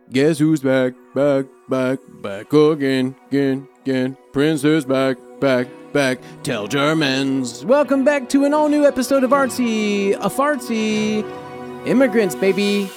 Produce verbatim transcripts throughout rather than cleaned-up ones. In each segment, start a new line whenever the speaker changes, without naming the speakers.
Guess who's back, back, back, back again, again, again. Prince is back, back, back. Tell Germans. Welcome back to an all-new episode of Artsy, a Fartsy. Immigrants, baby.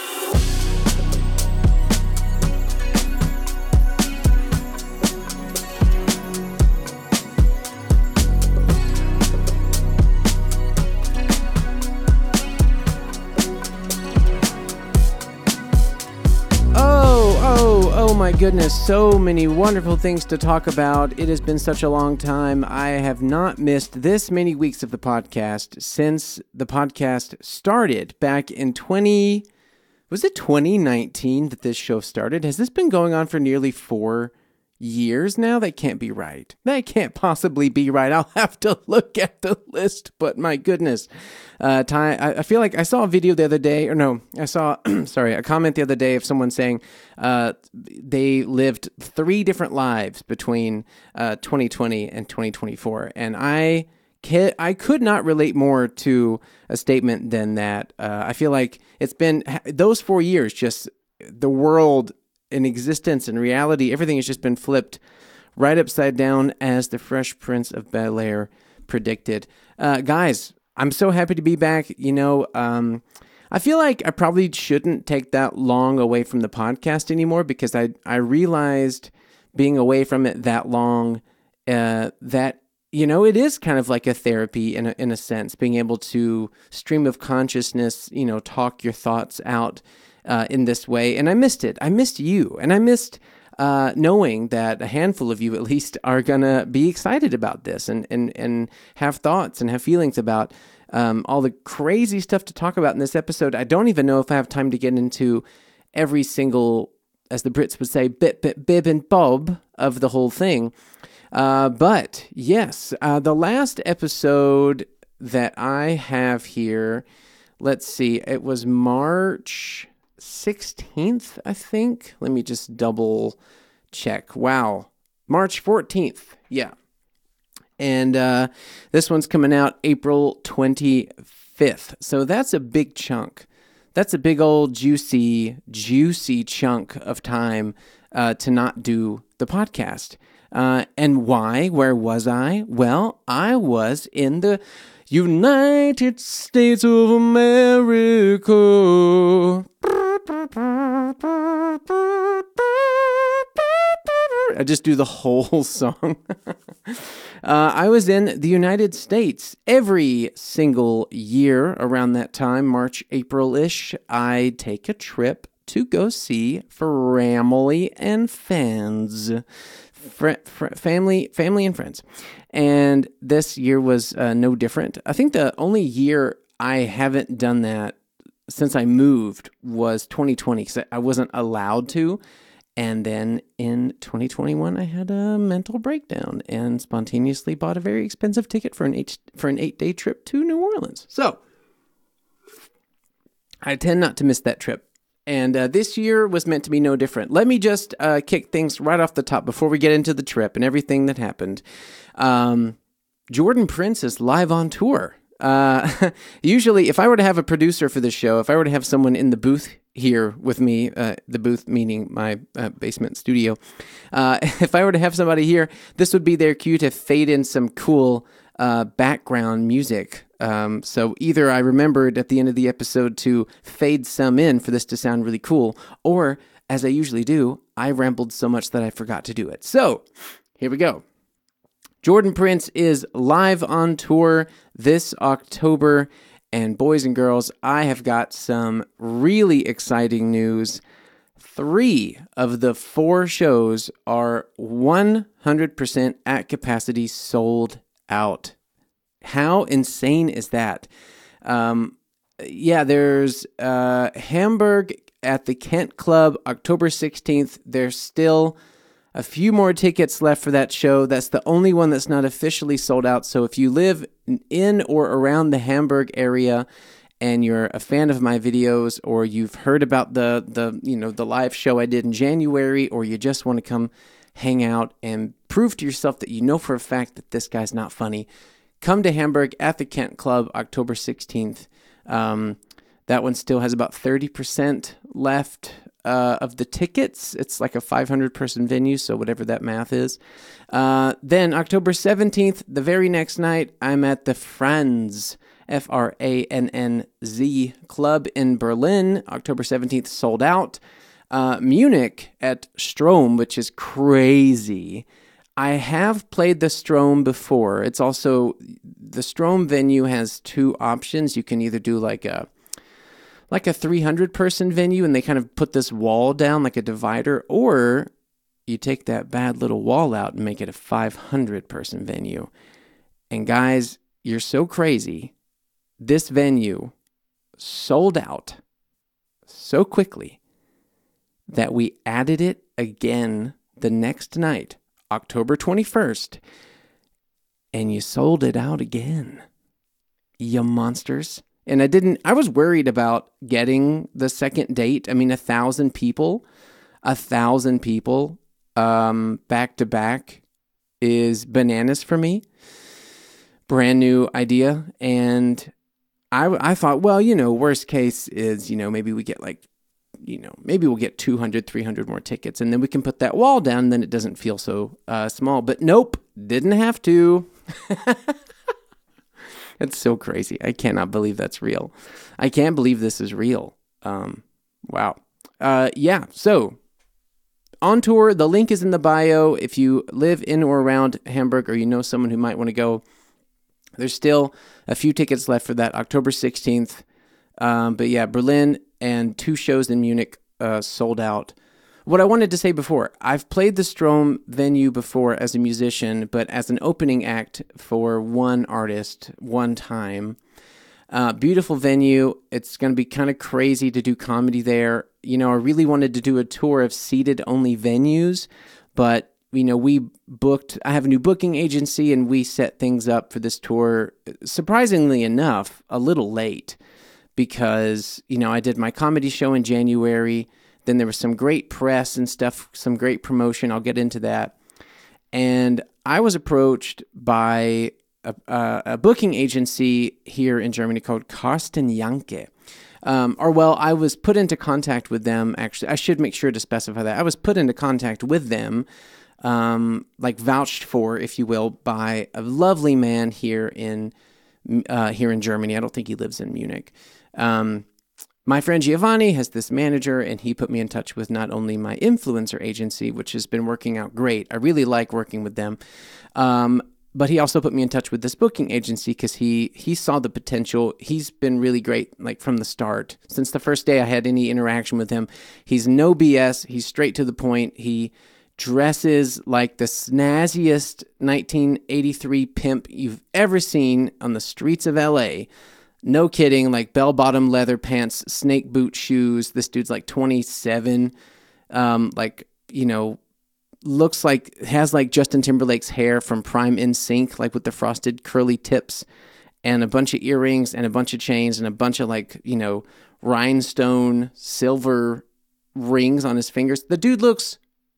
Oh my goodness, so many wonderful things to talk about. It has been such a long time. I have not missed this many weeks of the podcast since the podcast started back in twenty, was it twenty nineteen that this show started? Has this been going on for nearly four years now? That can't be right. That can't possibly be right. I'll have to look at the list, but my goodness. Uh, time, I, I feel like I saw a video the other day, or no, I saw, sorry, a comment the other day of someone saying uh, they lived three different lives between uh, twenty twenty and twenty twenty-four, and I can, I could not relate more to a statement than that. Uh, I feel like it's been, those four years, just the world in existence and reality, everything has just been flipped right upside down as the Fresh Prince of Bel-Air predicted. Uh, guys, I'm so happy to be back. You know, um, I feel like I probably shouldn't take that long away from the podcast anymore because I, I realized being away from it that long, uh, that, you know, it is kind of like a therapy in a, in a sense, being able to stream of consciousness, you know, talk your thoughts out uh, in this way. And I missed it. I missed you. And I missed Uh, knowing that a handful of you at least are going to be excited about this and, and, and have thoughts and have feelings about um, all the crazy stuff to talk about in this episode. I don't even know if I have time to get into every single, as the Brits would say, bit, bit, bib, and bob of the whole thing. Uh, but yes, uh, the last episode that I have here, let's see, it was March sixteenth, I think. Let me just double check. Wow. March fourteenth. Yeah. And uh, this one's coming out April twenty-fifth. So that's a big chunk. That's a big old juicy, juicy chunk of time uh, to not do the podcast. Uh, and why? Where was I? Well, I was in the United States of America. I just do the whole song. uh, I was in the United States every single year around that time, March, April-ish. I take a trip to go see family and friends. Fr- fr- family, family and friends. And this year was uh, no different. I think the only year I haven't done that since I moved was twenty twenty, because I wasn't allowed to. And then in twenty twenty-one, I had a mental breakdown and spontaneously bought a very expensive ticket for an eight, for an eight-day trip to New Orleans. So I tend not to miss that trip. And uh, this year was meant to be no different. Let me just uh, kick things right off the top before we get into the trip and everything that happened. Um, Jordan Prince is live on tour. Uh, usually, if I were to have a producer for this show, if I were to have someone in the booth here with me, uh, the booth meaning my uh, basement studio, uh, if I were to have somebody here, this would be their cue to fade in some cool uh, background music. Um, so either I remembered at the end of the episode to fade some in for this to sound really cool, or as I usually do, I rambled so much that I forgot to do it. So here we go. Jordan Prince is live on tour this October, and boys and girls, I have got some really exciting news. Three of the four shows are one hundred percent at capacity sold out. How insane is that? Um, yeah, there's uh, Hamburg at the Kent Club, October sixteenth. There's still a few more tickets left for that show. That's the only one that's not officially sold out. So if you live in or around the Hamburg area and you're a fan of my videos, or you've heard about the the you know the live show I did in January, or you just want to come hang out and prove to yourself that you know for a fact that this guy's not funny, come to Hamburg at the Kent Club, October sixteenth. Um, that one still has about thirty percent left. uh, of the tickets. It's like a five hundred person venue, so whatever that math is. Uh, then October seventeenth, the very next night, I'm at the Franz, F R A N N Z Club in Berlin. October seventeenth, sold out. Uh, Munich at Strom, which is crazy. I have played the Strom before. It's also, the Strom venue has two options. You can either do like a like a three hundred person venue and they kind of put this wall down like a divider, or you take that bad little wall out and make it a five hundred person venue. And guys, you're so crazy. This venue sold out so quickly that we added it again the next night, October twenty-first, and you sold it out again. You monsters. And I didn't, I was worried about getting the second date. I mean, a thousand people, a thousand people um, back to back is bananas for me. Brand new idea. And I, I thought, well, you know, worst case is, you know, maybe we get like, you know, maybe we'll get two hundred, three hundred more tickets and then we can put that wall down and then it doesn't feel so uh, small. But nope, didn't have to. It's so crazy. I cannot believe that's real. I can't believe this is real. Um, wow. Uh, yeah, so on tour, the link is in the bio. If you live in or around Hamburg or you know someone who might want to go, there's still a few tickets left for that October sixteenth. Um, but yeah, Berlin and two shows in Munich uh, sold out. What I wanted to say before, I've played the Strom venue before as a musician, but as an opening act for one artist, one time. Uh, beautiful venue. It's going to be kind of crazy to do comedy there. You know, I really wanted to do a tour of seated-only venues, but, you know, we booked, I have a new booking agency, and we set things up for this tour, surprisingly enough, a little late. Because, you know, I did my comedy show in January, then there was some great press and stuff, some great promotion. I'll get into that. And I was approached by a, a, a booking agency here in Germany called Carsten Janke. Um, or, well, I was put into contact with them, actually. I should make sure to specify that. I was put into contact with them, um, like vouched for, if you will, by a lovely man here in uh, here in Germany. I don't think he lives in Munich. Um, my friend Giovanni has this manager, and he put me in touch with not only my influencer agency, which has been working out great. I really like working with them. Um, but he also put me in touch with this booking agency because he, he saw the potential. He's been really great, like from the start. Since the first day I had any interaction with him, he's no B S. He's straight to the point. He dresses like the snazziest nineteen eighty-three pimp you've ever seen on the streets of L A. No kidding, like bell-bottom leather pants, snake boot shoes. This dude's like twenty-seven, um, like, you know, looks like, has like Justin Timberlake's hair from Prime N Sync, like with the frosted curly tips, and a bunch of earrings and a bunch of chains and a bunch of like, you know, rhinestone silver rings on his fingers. The dude looks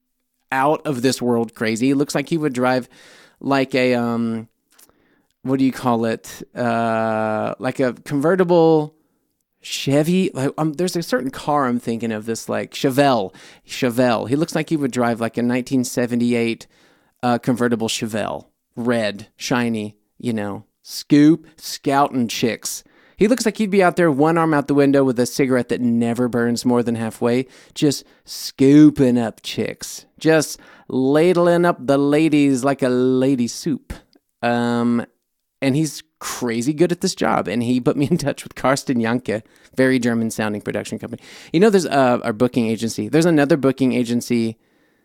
out of this world crazy. He looks like he would drive like a, um... what do you call it? Uh, like a convertible Chevy. Like um, there's a certain car I'm thinking of. This like Chevelle. Chevelle. He looks like he would drive like a nineteen seventy-eight uh, convertible Chevelle, red, shiny. You know, scoop, scouting chicks. He looks like he'd be out there, one arm out the window with a cigarette that never burns more than halfway, just scooping up chicks, just ladling up the ladies like a lady soup. Um. And he's crazy good at this job. And he put me in touch with Carsten Janke, very German-sounding production company. You know, there's uh, our booking agency. There's another booking agency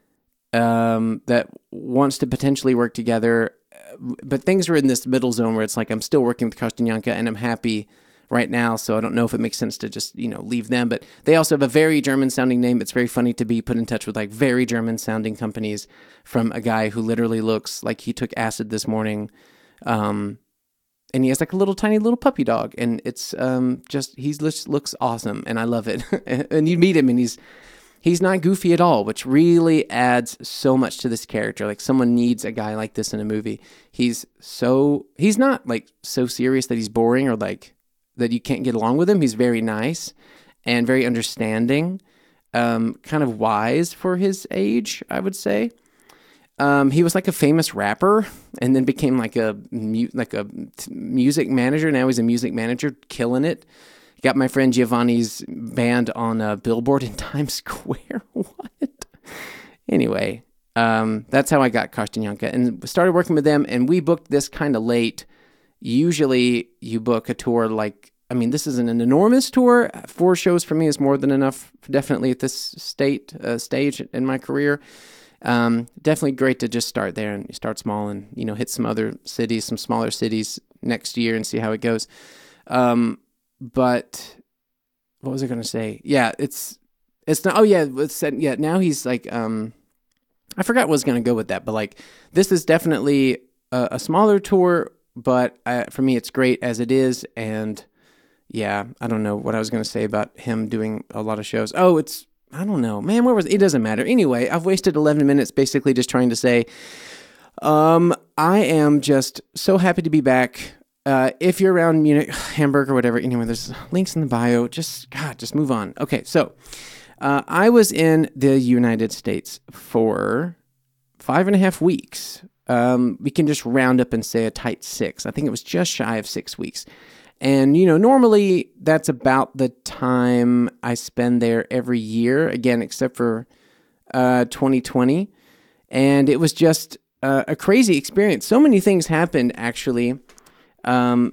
um, that wants to potentially work together. But things are in this middle zone where it's like I'm still working with Carsten Janke, and I'm happy right now. So I don't know if it makes sense to just, you know, leave them. But they also have a very German-sounding name. It's very funny to be put in touch with like very German-sounding companies from a guy who literally looks like he took acid this morning. Um And he has like a little tiny little puppy dog, and it's um just he just looks awesome, and I love it. And you meet him, and he's he's not goofy at all, which really adds so much to this character. Like someone needs a guy like this in a movie. He's so he's not like so serious that he's boring or like that you can't get along with him. He's very nice and very understanding. um, kind of wise for his age, I would say. Um, he was like a famous rapper, and then became like a mu- like a t- music manager. Now he's a music manager, killing it. Got my friend Giovanni's band on a billboard in Times Square. What? Anyway, um, that's how I got Kostanyanka, and started working with them. And we booked this kind of late. Usually, you book a tour like. I mean, this isn't an enormous tour. Four shows for me is more than enough, definitely at this state uh, stage in my career. Um, definitely great to just start there and start small and, you know, hit some other cities, some smaller cities next year and see how it goes. Um, but what was I going to say? Yeah, it's, it's not, oh yeah, it's, yeah, now he's like, um, I forgot what I was going to go with that, but like, this is definitely a, a smaller tour, but I, for me, it's great as it is. And yeah, I don't know what I was going to say about him doing a lot of shows. Oh, it's, I don't know, man, where was it? It doesn't matter. Anyway, I've wasted eleven minutes basically just trying to say, um, I am just so happy to be back. Uh, if you're around Munich, Hamburg, or whatever, anyway, there's links in the bio. Just, God, just move on. Okay, so uh, I was in the United States for five and a half weeks. Um, we can just round up and say a tight six. I think it was just shy of six weeks. And, you know, normally that's about the time I spend there every year, again, except for uh, twenty twenty. And it was just uh, a crazy experience. So many things happened, actually. Um,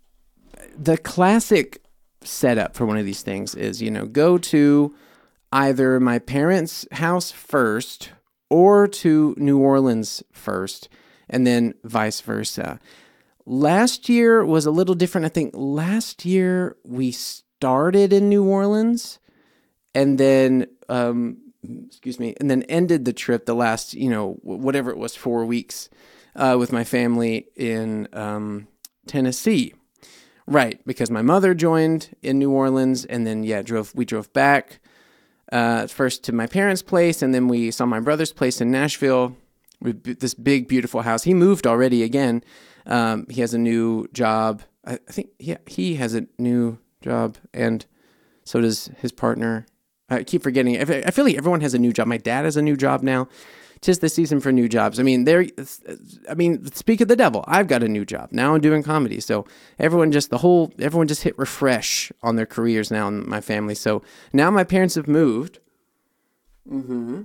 the classic setup for one of these things is, you know, go to either my parents' house first or to New Orleans first, and then vice versa. Last year was a little different. I think last year we started in New Orleans and then, um, excuse me, and then ended the trip the last, you know, whatever it was, four weeks uh, with my family in um, Tennessee. Right, because my mother joined in New Orleans, and then, yeah, drove. we drove back uh, first to my parents' place, and then we saw my brother's place in Nashville, with this big, beautiful house. He moved already again. Um, he has a new job. I, I think yeah, he has a new job, and so does his partner. I keep forgetting. I feel like everyone has a new job. My dad has a new job now. Tis the season for new jobs. I mean, there. I mean, speak of the devil. I've got a new job now. I'm doing comedy, so everyone just the whole everyone just hit refresh on their careers now in my family. So now my parents have moved mm-hmm.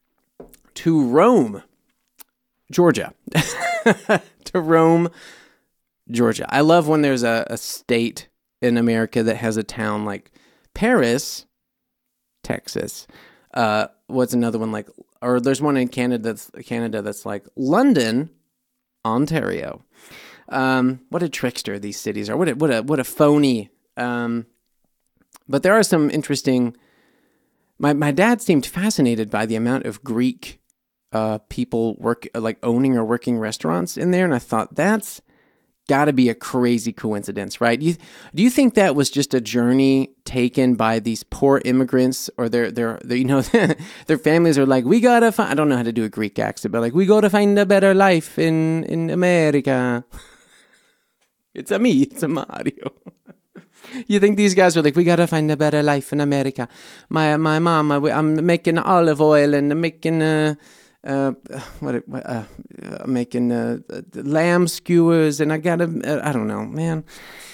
to Rome, Georgia. to Rome, Georgia. I love when there's a, a state in America that has a town like Paris, Texas. Uh, what's another one like? Or there's one in Canada that's Canada that's like London, Ontario. Um, what a trickster these cities are. What a what a what a phony. Um, but there are some interesting. My my dad seemed fascinated by the amount of Greek Uh, people work like owning or working restaurants in there, and I thought that's got to be a crazy coincidence, right? You, do you think that was just a journey taken by these poor immigrants, or their their, their you know their families are like, we gotta find. I don't know how to do a Greek accent, but like we gotta find a better life in in America. It's a me, it's a Mario. You think these guys are like, we gotta find a better life in America. My my mama, I'm making olive oil and I'm making. Uh, Uh, what, uh, uh, making uh, lamb skewers, and I gotta, uh, I don't know, man.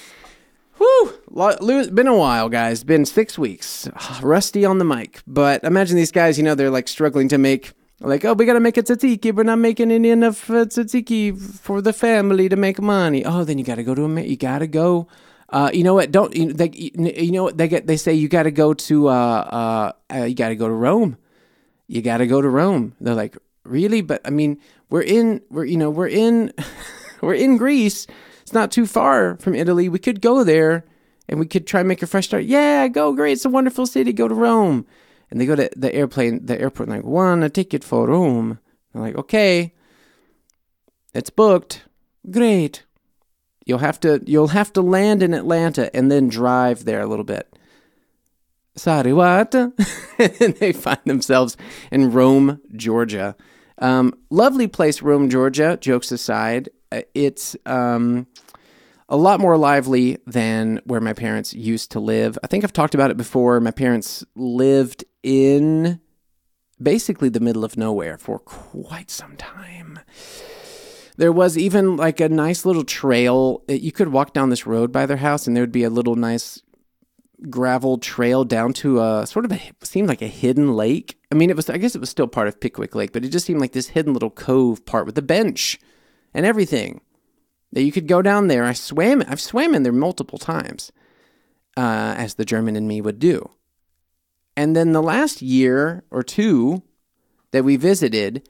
Whew, been a while, guys. Been six weeks, rusty on the mic. But imagine these guys, you know, they're like struggling to make, like, oh, we gotta make a tzatziki, we're not making any enough uh, tzatziki for the family to make money. Oh, then you gotta go to a, you gotta go. Uh, you know what? Don't you, they, you know what they get? They say you gotta go to, uh, uh, uh you gotta go to Rome. You got to go to Rome. They're like, really? But I mean, we're in, we're, you know, we're in, we're in Greece. It's not too far from Italy. We could go there and we could try and make a fresh start. Yeah, go, great. It's a wonderful city. Go to Rome. And they go to the airplane, the airport, like, one, a ticket for Rome. They're like, okay, it's booked. Great. You'll have to, you'll have to land in Atlanta and then drive there a little bit. Sorry, what? And they find themselves in Rome, Georgia. Um, lovely place, Rome, Georgia, jokes aside. It's um, a lot more lively than where my parents used to live. I think I've talked about it before. My parents lived in basically the middle of nowhere for quite some time. There was even like a nice little trail. You could walk down this road by their house and there would be a little nice gravel trail down to a sort of a, seemed like a hidden lake. I mean, it was, I guess it was still part of Pickwick Lake, but it just seemed like this hidden little cove part with a bench and everything that you could go down there. I swam, I've swam in there multiple times, uh, as the German in me would do. And then the last year or two that we visited,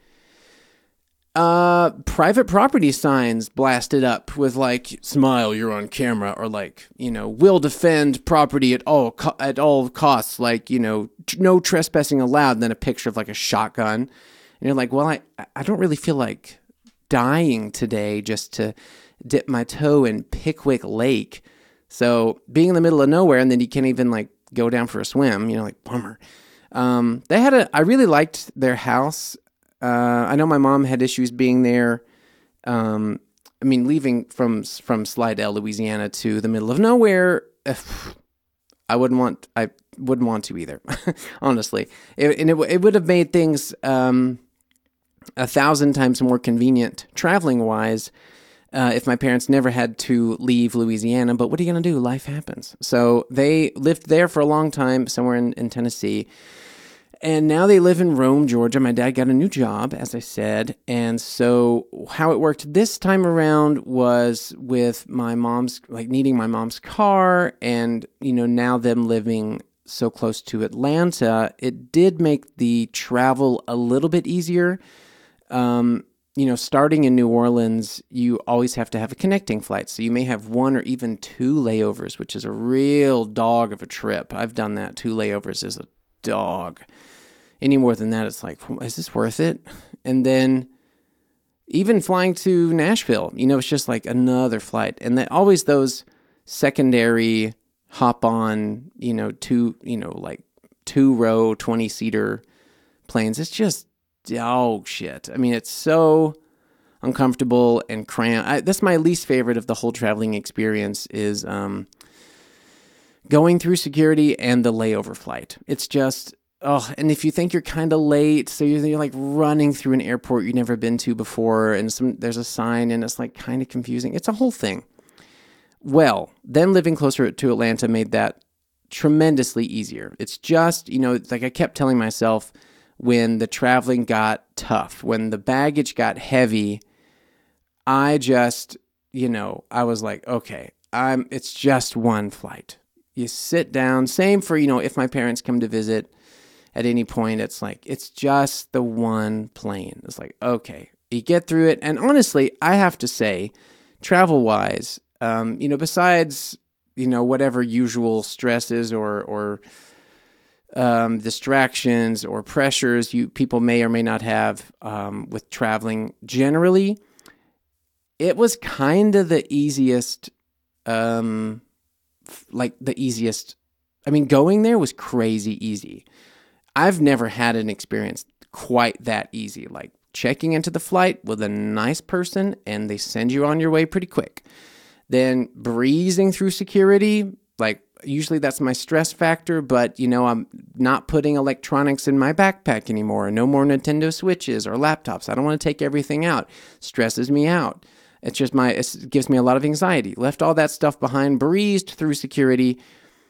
uh, private property signs blasted up with like, smile, you're on camera, or like, you know, we'll defend property at all, co- at all costs. Like, you know, t- no trespassing allowed. And then a picture of like a shotgun. And you're like, well, I, I don't really feel like dying today just to dip my toe in Pickwick Lake. So being in the middle of nowhere, and then you can't even like go down for a swim, you know, like bummer. Um, they had a, I really liked their house. Uh, I know my mom had issues being there. Um, I mean, leaving from, from Slidell, Louisiana to the middle of nowhere, I wouldn't want, I wouldn't want to either, honestly. It, and it, it would have made things, um, a thousand times more convenient traveling wise, Uh, if my parents never had to leave Louisiana. But what are you going to do? Life happens. So they lived there for a long time, somewhere in, in Tennessee. And now they live in Rome, Georgia. My dad got a new job, as I said. And so how it worked this time around was with my mom's, like needing my mom's car. And, you know, now them living so close to Atlanta, it did make the travel a little bit easier. Um, You know, starting in New Orleans, you always have to have a connecting flight. So you may have one or even two layovers, which is a real dog of a trip. I've done that. Two layovers is a dog. Any more than that, it's like, is this worth it? And then even flying to Nashville, you know, it's just like another flight. And then always those secondary hop on, you know, two, you know, like two row, twenty seater planes. It's just dog shit. I mean, it's so uncomfortable and cramped. I, that's my least favorite of the whole traveling experience is um, going through security and the layover flight. It's just, oh, and if you think you're kind of late, so you're, you're like running through an airport you've never been to before, and some there's a sign, and it's like kind of confusing. It's a whole thing. Well, then living closer to Atlanta made that tremendously easier. It's just, you know, like I kept telling myself, when the traveling got tough, when the baggage got heavy, I just, you know, I was like, okay, I'm, it's just one flight. You sit down, same for, you know, if my parents come to visit at any point, it's like, it's just the one plane. It's like, okay, you get through it. And honestly, I have to say, travel-wise, um, you know, besides, you know, whatever usual stresses or, or, Um, distractions or pressures you people may or may not have um, with traveling. Generally, it was kind of the easiest, um, f- like the easiest. I mean, going there was crazy easy. I've never had an experience quite that easy. Like checking into the flight with a nice person and they send you on your way pretty quick. Then breezing through security, like, usually that's my stress factor, but, you know, I'm not putting electronics in my backpack anymore. No more Nintendo Switches or laptops. I don't want to take everything out. Stresses me out. It's just my, it gives me a lot of anxiety. Left all that stuff behind, breezed through security.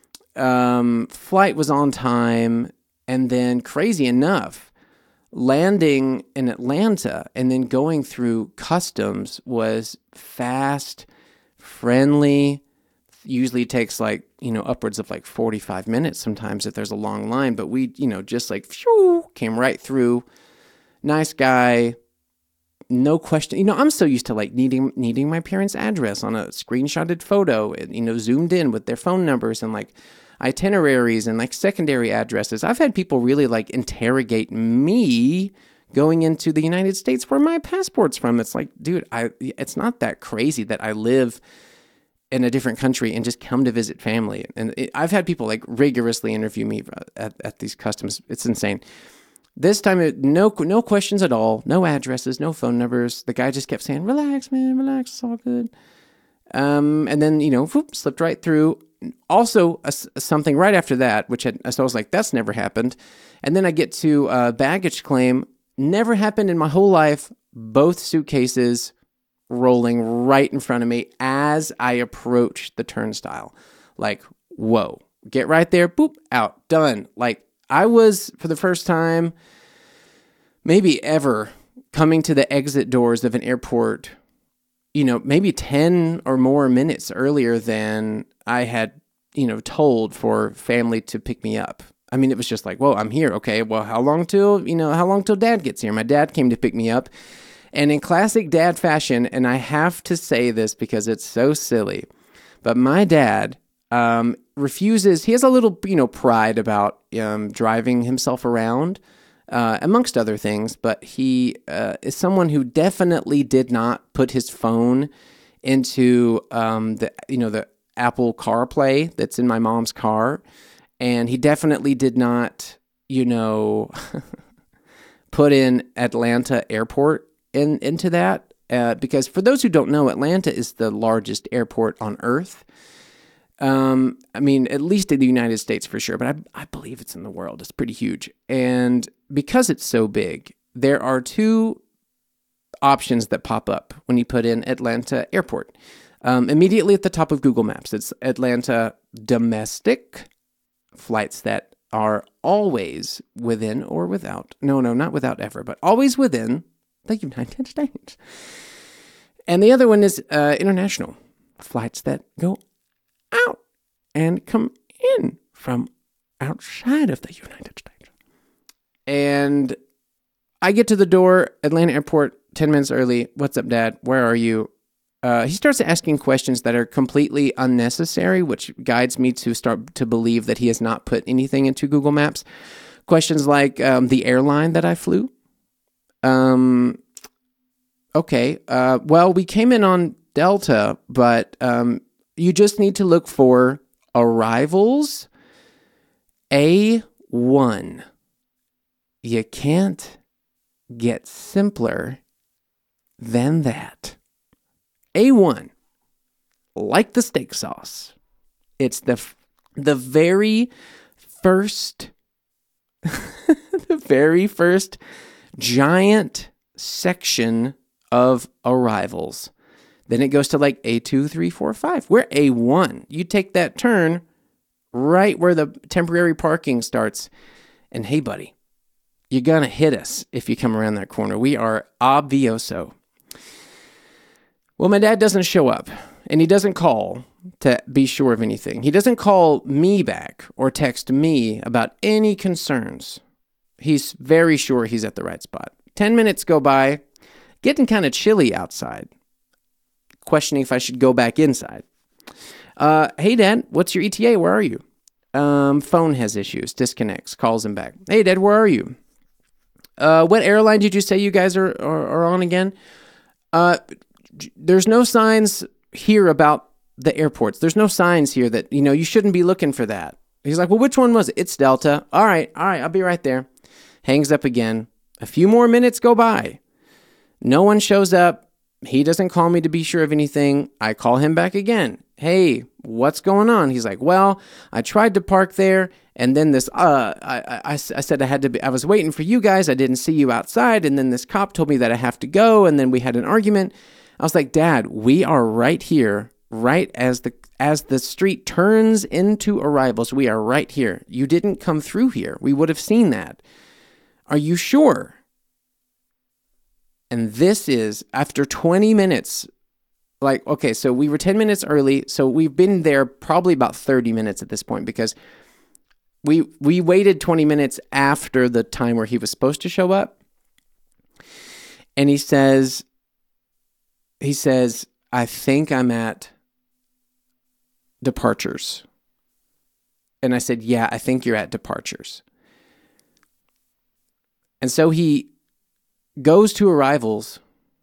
Um, flight was on time. And then crazy enough, landing in Atlanta and then going through customs was fast, friendly. Usually takes like, you know, upwards of like forty-five minutes sometimes if there's a long line, but we, you know, just like, phew, came right through. Nice guy. No question. You know, I'm so used to like needing, needing my parents' address on a screenshotted photo and, you know, zoomed in with their phone numbers and like itineraries and like secondary addresses. I've had people really like interrogate me going into the United States where my passport's from. It's like, dude, I, it's not that crazy that I live in a different country and just come to visit family. And it, I've had people like rigorously interview me at, at these customs. It's insane. This time, it, no no questions at all, no addresses, no phone numbers. The guy just kept saying, relax, man, relax, it's all good. Um, and then, you know, whoop, slipped right through. Also, uh, something right after that, which had, so I was like, that's never happened. And then I get to uh, baggage claim. Never happened in my whole life. Both suitcases rolling right in front of me as I approached the turnstile. Like, whoa, get right there, boop, out, done. Like, I was, for the first time, maybe ever, coming to the exit doors of an airport, you know, maybe ten or more minutes earlier than I had, you know, told for family to pick me up. I mean, it was just like, whoa, I'm here. Okay, well, how long till, you know, how long till dad gets here? My dad came to pick me up. And in classic dad fashion, and I have to say this because it's so silly, but my dad um, refuses, he has a little, you know, pride about um, driving himself around, uh, amongst other things, but he uh, is someone who definitely did not put his phone into um, the, you know, the Apple CarPlay that's in my mom's car. And he definitely did not, you know, put in Atlanta Airport in, into that. Uh, because for those who don't know, Atlanta is the largest airport on Earth. Um, I mean, at least in the United States for sure, but I, I believe it's in the world. It's pretty huge. And because it's so big, there are two options that pop up when you put in Atlanta Airport. Um, immediately at the top of Google Maps, it's Atlanta Domestic flights that are always within or without, no, no, not without ever, but always within the United States. And the other one is uh, international flights that go out and come in from outside of the United States. And I get to the door, Atlanta Airport, ten minutes early. What's up, Dad? Where are you? Uh, he starts asking questions that are completely unnecessary, which guides me to start to believe that he has not put anything into Google Maps. Questions like um, the airline that I flew. Um, okay, uh, well, we came in on Delta, but um, you just need to look for arrivals A one. You can't get simpler than that. A one, like the steak sauce. It's the the very first, the very first giant section of arrivals. Then it goes to like A two, three, four, five. We're A one. You take that turn right where the temporary parking starts. And hey, buddy, you're going to hit us if you come around that corner. We are obvioso. Well, my dad doesn't show up, and he doesn't call to be sure of anything. He doesn't call me back or text me about any concerns. He's very sure he's at the right spot. Ten minutes go by, getting kind of chilly outside, questioning if I should go back inside. Uh, hey, Dad, what's your E T A? Where are you? Um, phone has issues, disconnects, calls him back. Hey, Dad, where are you? Uh, what airline did you say you guys are, are, are on again? Uh... There's no signs here about the airports. There's no signs here that, you know, you shouldn't be looking for that. He's like, well, which one was it? It's Delta. All right, all right, I'll be right there. Hangs up again. A few more minutes go by. No one shows up. He doesn't call me to be sure of anything. I call him back again. Hey, what's going on? He's like, well, I tried to park there, and then this, uh, I, I, I said I had to be, I was waiting for you guys. I didn't see you outside, and then this cop told me that I have to go, and then we had an argument. I was like, Dad, we are right here, right as the as the street turns into arrivals. We are right here. You didn't come through here. We would have seen that. Are you sure? And this is after twenty minutes. Like, okay, so we were ten minutes early. So we've been there probably about thirty minutes at this point because we we waited twenty minutes after the time where he was supposed to show up. And he says, He says, I think I'm at departures. And I said, yeah, I think you're at departures. And so he goes to arrivals.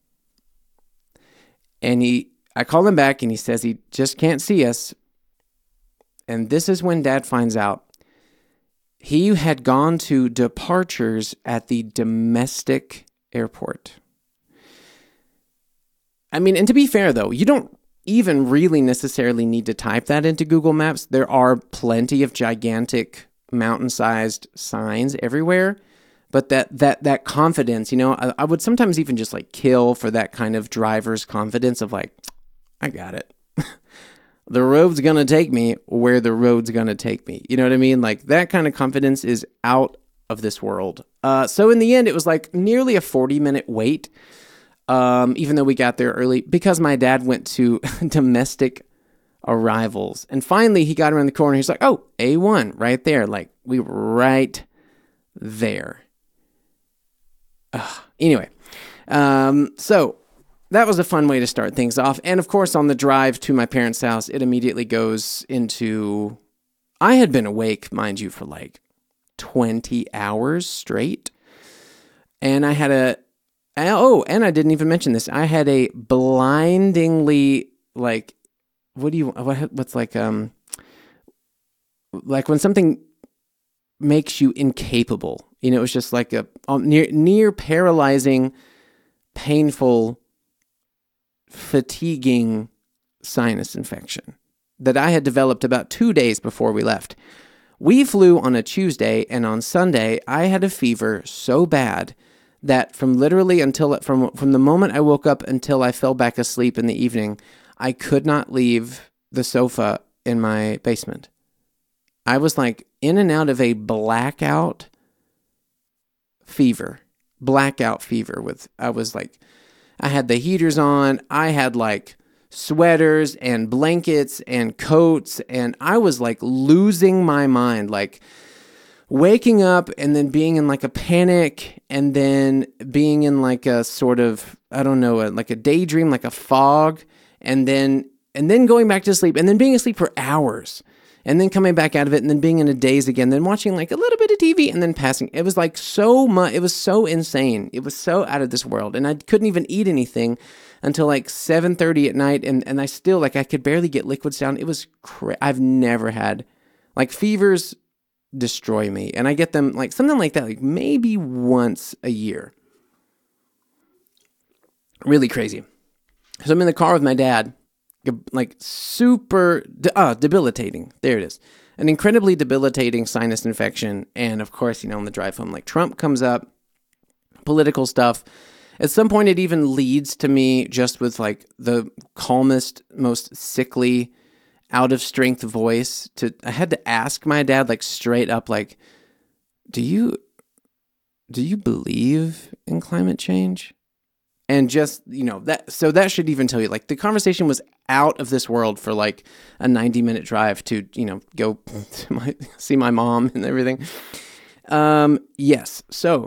And he, I call him back and he says he just can't see us. And this is when Dad finds out he had gone to departures at the domestic airport. I mean, and to be fair, though, you don't even really necessarily need to type that into Google Maps. There are plenty of gigantic mountain-sized signs everywhere. But that that that confidence, you know, I, I would sometimes even just like kill for that kind of driver's confidence of like, I got it. The road's going to take me where the road's going to take me. You know what I mean? Like that kind of confidence is out of this world. Uh, so in the end, it was like nearly a forty minute wait. Um, even though we got there early because my dad went to domestic arrivals. And finally he got around the corner. He's like, oh, A one right there. Like we were right there. Ugh. Anyway, um, so that was a fun way to start things off. And of course, on the drive to my parents' house, it immediately goes into, I had been awake, mind you, for like twenty hours straight. And I had a, oh, and I didn't even mention this. I had a blindingly, like, what do you, what, what's like, um, like when something makes you incapable. You know, it was just like a um, near near paralyzing, painful, fatiguing sinus infection that I had developed about two days before we left. We flew on a Tuesday, and on Sunday, I had a fever so bad that from literally until from from the moment I woke up until I fell back asleep in the evening, I could not leave the sofa in my basement. I was like in and out of a blackout fever, blackout fever with, I was like, I had the heaters on. I had like sweaters and blankets and coats. And I was like losing my mind, like waking up and then being in like a panic and then being in like a sort of, I don't know, like a daydream, like a fog. And then, and then going back to sleep and then being asleep for hours. And then coming back out of it and then being in a daze again, then watching like a little bit of T V and then passing. It was like so much, it was so insane. It was so out of this world. And I couldn't even eat anything until like seven thirty at night. And, and I still, like, I could barely get liquids down. It was, cra- I've never had, like, fevers destroy me. And I get them, like, something like that, like maybe once a year. Really crazy. So I'm in the car with my dad. Like super de- uh, debilitating. There it is. An incredibly debilitating sinus infection. And of course, you know, on the drive home, like Trump comes up, political stuff. At some point, it even leads to me just with like the calmest, most sickly, out of strength voice to, I had to ask my dad like straight up, like, do you, do you believe in climate change? And just, you know, that, so that should even tell you, like, the conversation was out of this world for like a ninety minute drive to, you know, go to my, see my mom and everything. Um, yes. So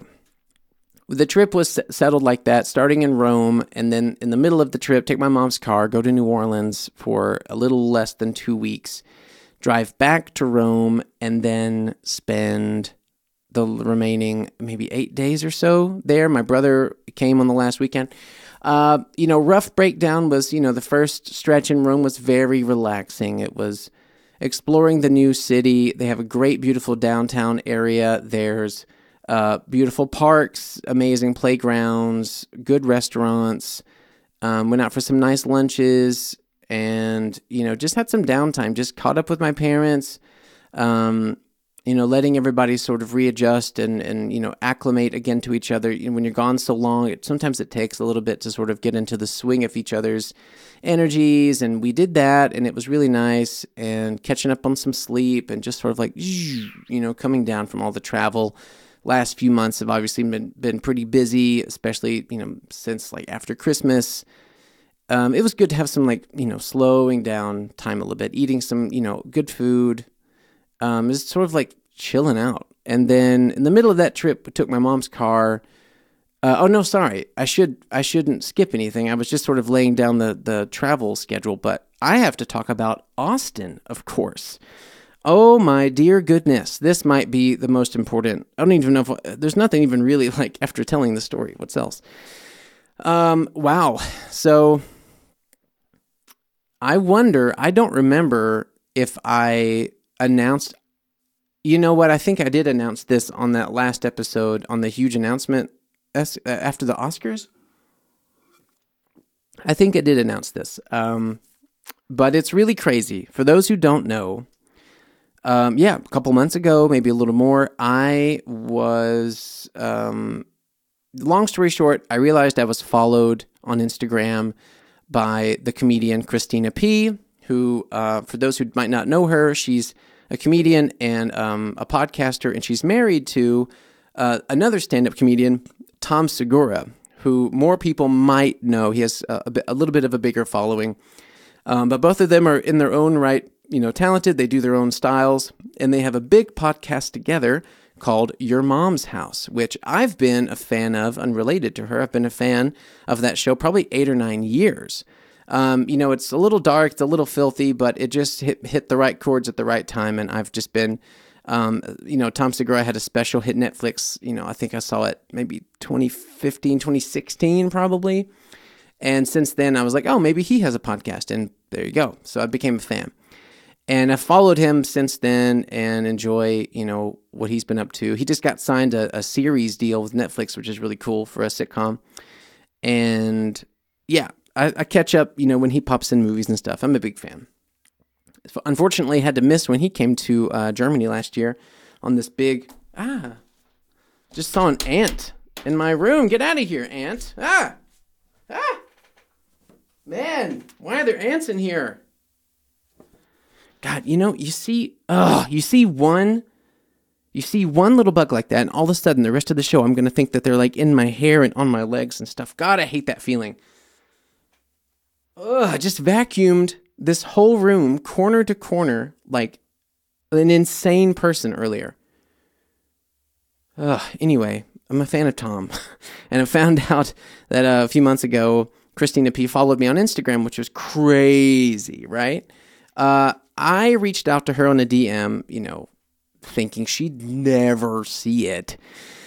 the trip was settled like that, starting in Rome. And then in the middle of the trip, take my mom's car, go to New Orleans for a little less than two weeks, drive back to Rome, and then spend the remaining maybe eight days or so there. My brother came on the last weekend. Uh, you know, rough breakdown was, you know, the first stretch in Rome was very relaxing. It was exploring the new city. They have a great, beautiful downtown area. There's uh, beautiful parks, amazing playgrounds, good restaurants. Um, went out for some nice lunches and, you know, just had some downtime. Just caught up with my parents. Um, you know, letting everybody sort of readjust and, and, you know, acclimate again to each other. You know, when you're gone so long, it, sometimes it takes a little bit to sort of get into the swing of each other's energies. And we did that, and it was really nice, and catching up on some sleep and just sort of like, you know, coming down from all the travel. Last few months have obviously been, been pretty busy, especially, you know, since like after Christmas. Um, it was good to have some like, you know, slowing down time a little bit, eating some, you know, good food. Um, it's sort of like chilling out. And then in the middle of that trip, we took my mom's car. Uh, oh no, sorry. I should, I shouldn't skip anything. I was just sort of laying down the, the travel schedule, but I have to talk about Austin, of course. Oh my dear goodness. This might be the most important. I don't even know if, there's nothing even really like after telling the story. What's else? Um, wow. So I wonder, I don't remember if I announced, you know what, I think I did announce this on that last episode on the huge announcement after the Oscars. I think I did announce this. Um, but it's really crazy. For those who don't know, um, yeah, a couple months ago, maybe a little more, I was, um, long story short, I realized I was followed on Instagram by the comedian Christina P., who, uh, for those who might not know her, she's a comedian and um, a podcaster, and she's married to uh, another stand-up comedian, Tom Segura, who more people might know. He has a, a, bit, a little bit of a bigger following, um, but both of them are in their own right, you know, talented. They do their own styles, and they have a big podcast together called Your Mom's House, which I've been a fan of, unrelated to her. I've been a fan of that show probably eight or nine years. Um, you know, it's a little dark, it's a little filthy, but it just hit hit the right chords at the right time, and I've just been, um, you know, Tom Segura had a special hit Netflix, you know, I think I saw it maybe twenty fifteen, twenty sixteen probably, and since then I was like, oh, maybe he has a podcast, and there you go. So I became a fan. And I've followed him since then and enjoy, you know, what he's been up to. He just got signed a, a series deal with Netflix, which is really cool for a sitcom. And yeah, I, I catch up, you know, when he pops in movies and stuff. I'm a big fan. Unfortunately, I had to miss when he came to uh, Germany last year on this big, ah, just saw an ant in my room. Get out of here, ant. Ah, ah, man, why are there ants in here? God, you know, you see, oh, you see one, you see one little bug like that, and all of a sudden, the rest of the show, I'm going to think that they're like in my hair and on my legs and stuff. God, I hate that feeling. Ugh, I just vacuumed this whole room, corner to corner, like an insane person earlier. Ugh, anyway, I'm a fan of Tom, and I found out that uh, a few months ago, Christina P. followed me on Instagram, which was crazy, right? Uh, I reached out to her on a D M, you know, thinking she'd never see it.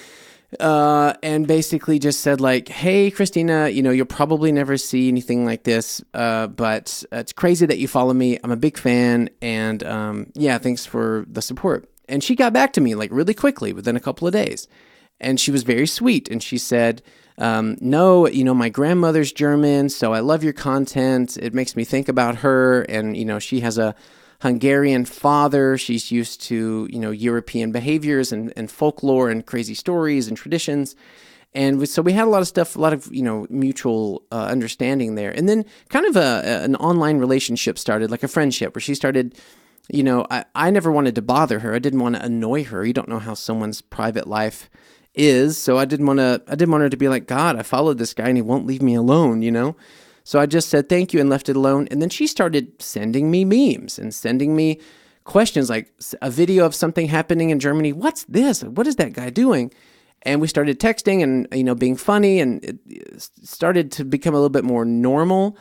Uh, and basically just said like, hey, Christina, you know, you'll probably never see anything like this. Uh, but it's crazy that you follow me. I'm a big fan. And, um, yeah, thanks for the support. And she got back to me like really quickly within a couple of days. And she was very sweet. And she said, um, no, you know, my grandmother's German, so I love your content. It makes me think about her. And, you know, she has a Hungarian father. She's used to, you know, European behaviors and, and folklore and crazy stories and traditions. And we, so we had a lot of stuff, a lot of, you know, mutual uh, understanding there. And then kind of a, a an online relationship started, like a friendship where she started, you know, I, I never wanted to bother her. I didn't want to annoy her. You don't know how someone's private life is. So I didn't want to, I didn't want her to be like, God, I followed this guy and he won't leave me alone, you know? So I just said thank you and left it alone. And then she started sending me memes and sending me questions like a video of something happening in Germany. What's this? What is that guy doing? And we started texting and, you know, being funny, and it started to become a little bit more normal.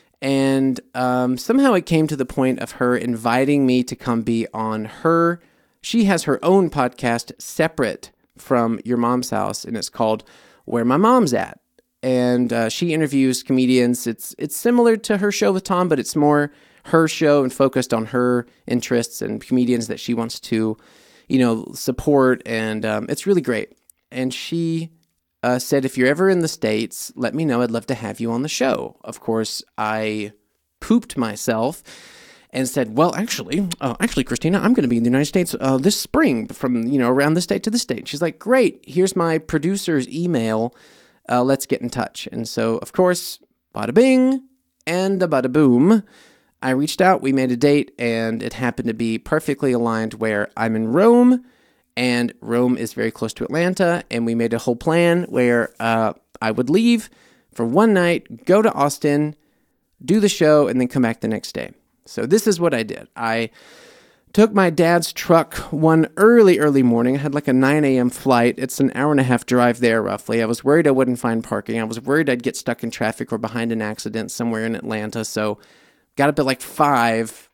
And um, somehow it came to the point of her inviting me to come be on her. She has her own podcast separate from Your Mom's House, and it's called Where My Mom's At. And uh, she interviews comedians. It's it's similar to her show with Tom, but it's more her show and focused on her interests and comedians that she wants to, you know, support. And um, it's really great. And she uh, said, if you're ever in the States, let me know. I'd love to have you on the show. Of course, I pooped myself and said, well, actually, uh, actually, Christina, I'm going to be in the United States uh, this spring from, you know, around this date to this date. She's like, great. Here's my producer's email. Uh, let's get in touch. And so, of course, bada bing and a bada boom, I reached out, we made a date, and it happened to be perfectly aligned where I'm in Rome, and Rome is very close to Atlanta, and we made a whole plan where uh, I would leave for one night, go to Austin, do the show, and then come back the next day. So this is what I did. I took my dad's truck one early, early morning. I had like a nine a.m. flight. It's an hour and a half drive there, roughly. I was worried I wouldn't find parking. I was worried I'd get stuck in traffic or behind an accident somewhere in Atlanta. So got up at like five,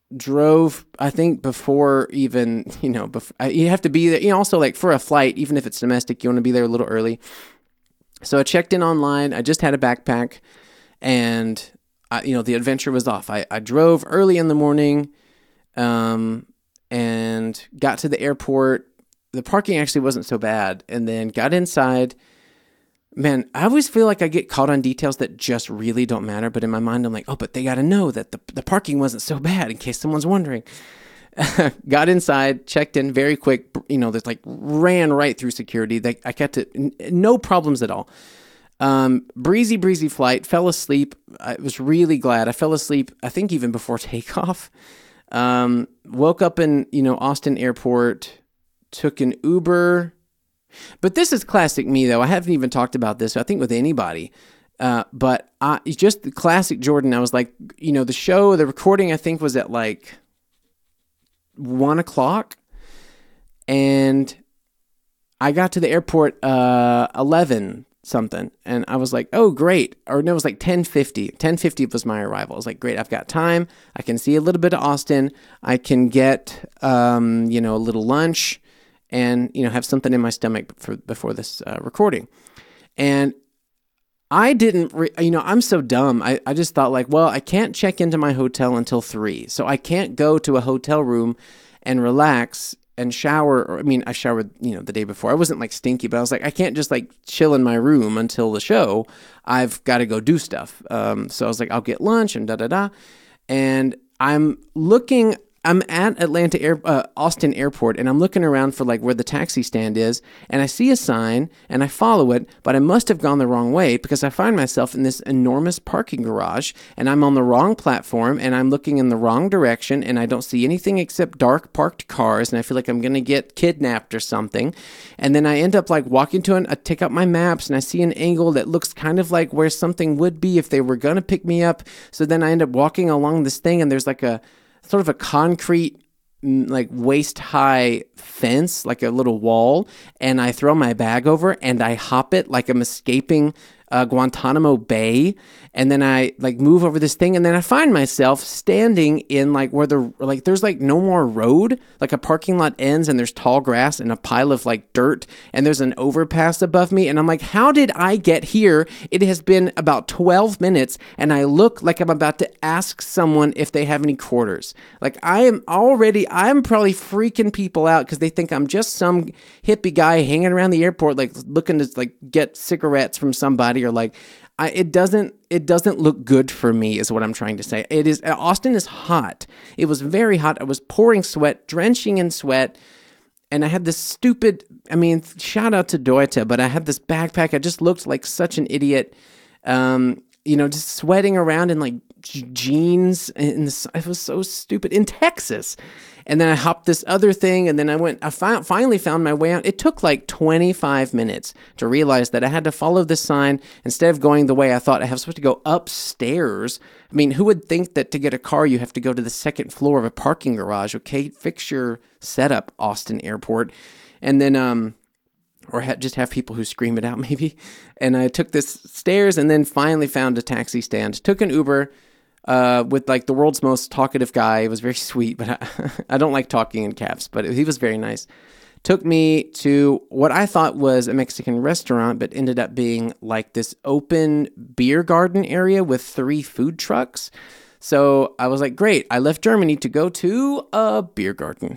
drove, I think before even, you know, before, you have to be there. You know, also like for a flight, even if it's domestic, you want to be there a little early. So I checked in online. I just had a backpack, and I, you know, the adventure was off. I, I drove early in the morning. Um, and got to the airport. The parking actually wasn't so bad. And then got inside, Man, I always feel like I get caught on details that just really don't matter. But in my mind, I'm like, oh, but they got to know that the, the parking wasn't so bad in case someone's wondering. Got inside, checked in very quick. You know, there's like ran right through security. They, I kept it, n- no problems at all. Um, breezy, breezy flight, fell asleep. I was really glad. I fell asleep, I think even before takeoff. Um, woke up in, you know, Austin airport, took an Uber. But this is classic me, though. I haven't even talked about this, I think, with anybody. Uh, but I, just the classic Jordan. I was like, you know, the show, the recording, I think, was at like one o'clock. And I got to the airport uh, eleven something. And I was like, oh, great. Or no, it was like ten fifty. ten fifty was my arrival. I was like, great, I've got time. I can see a little bit of Austin. I can get, um, you know, a little lunch. And, you know, have something in my stomach for, before this uh, recording. And I didn't, re- you know, I'm so dumb. I, I just thought like, well, I can't check into my hotel until three. So I can't go to a hotel room and relax and shower. Or, I mean, I showered, you know, the day before. I wasn't like stinky, but I was like, I can't just like chill in my room until the show. I've got to go do stuff. Um, so I was like, I'll get lunch and da da da. And I'm looking... I'm at Atlanta Air, uh, Austin Airport, and I'm looking around for like where the taxi stand is, and I see a sign, and I follow it, but I must have gone the wrong way because I find myself in this enormous parking garage, and I'm on the wrong platform, and I'm looking in the wrong direction, and I don't see anything except dark parked cars, and I feel like I'm gonna get kidnapped or something, and then I end up like walking to an, I take out my maps, and I see an angle that looks kind of like where something would be if they were gonna pick me up, so then I end up walking along this thing, and there's like a sort of a concrete, like waist-high fence, like a little wall, and I throw my bag over, and I hop it like I'm escaping uh, Guantanamo Bay, and then I like move over this thing, and then I find myself standing in like where the like there's like no more road, like a parking lot ends, and there's tall grass and a pile of like dirt, and there's an overpass above me, and I'm like, how did I get here? It has been about twelve minutes, and I look like I'm about to ask someone if they have any quarters. Like I am already, I'm probably freaking people out because they think I'm just some hippie guy hanging around the airport, like looking to like get cigarettes from somebody, or like. I, it doesn't it doesn't look good for me is what I'm trying to say. It is Austin is hot. It was very hot. I was pouring sweat, drenching in sweat, and I had this stupid, I mean, shout out to Toyota, but I had this backpack. I just looked like such an idiot. Um, you know, just sweating around in like jeans, and this, it was so stupid in Texas. And then I hopped this other thing, and then I went, I fi- finally found my way out. It took like twenty-five minutes to realize that I had to follow this sign instead of going the way I thought. I was supposed to go upstairs. I mean, who would think that to get a car, you have to go to the second floor of a parking garage? Okay, fix your setup, Austin Airport. And then, um, or ha- just have people who scream it out maybe. And I took this stairs and then finally found a taxi stand, took an Uber, Uh, with like the world's most talkative guy. It was very sweet, but I, I don't like talking in cabs, but he was very nice. Took me to what I thought was a Mexican restaurant, but ended up being like this open beer garden area with three food trucks. So I was like, great, I left Germany to go to a beer garden.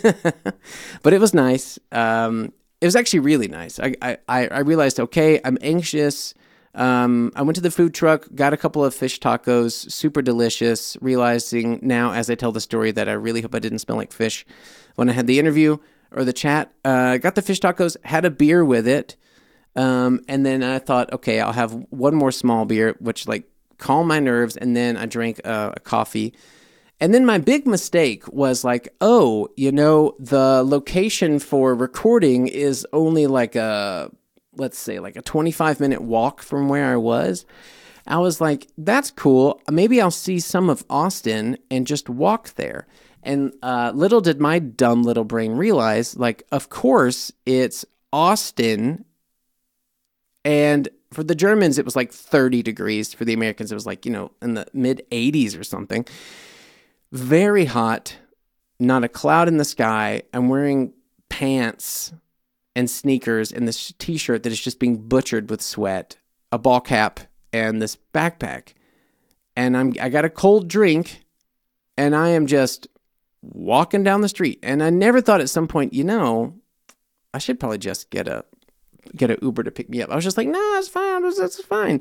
But it was nice. Um, it was actually really nice. I, I, I realized, okay, I'm anxious. Um, I went to the food truck, got a couple of fish tacos, super delicious, realizing now as I tell the story that I really hope I didn't smell like fish when I had the interview or the chat. Uh, got the fish tacos, had a beer with it, um, and then I thought, okay, I'll have one more small beer, which like calmed my nerves, and then I drank uh, a coffee. And then my big mistake was like, oh, you know, the location for recording is only like a... let's say like a twenty-five minute walk from where I was. I was like, that's cool. Maybe I'll see some of Austin and just walk there. And uh, little did my dumb little brain realize, like, of course it's Austin. And for the Germans, it was like thirty degrees. For the Americans, it was like, you know, in the mid eighties or something. Very hot, not a cloud in the sky. I'm wearing pants and sneakers and this t-shirt that is just being butchered with sweat, a ball cap, and this backpack. And I'm I got a cold drink, and I am just walking down the street. And I never thought at some point, you know, I should probably just get a get an Uber to pick me up. I was just like, nah, it's fine. That's fine.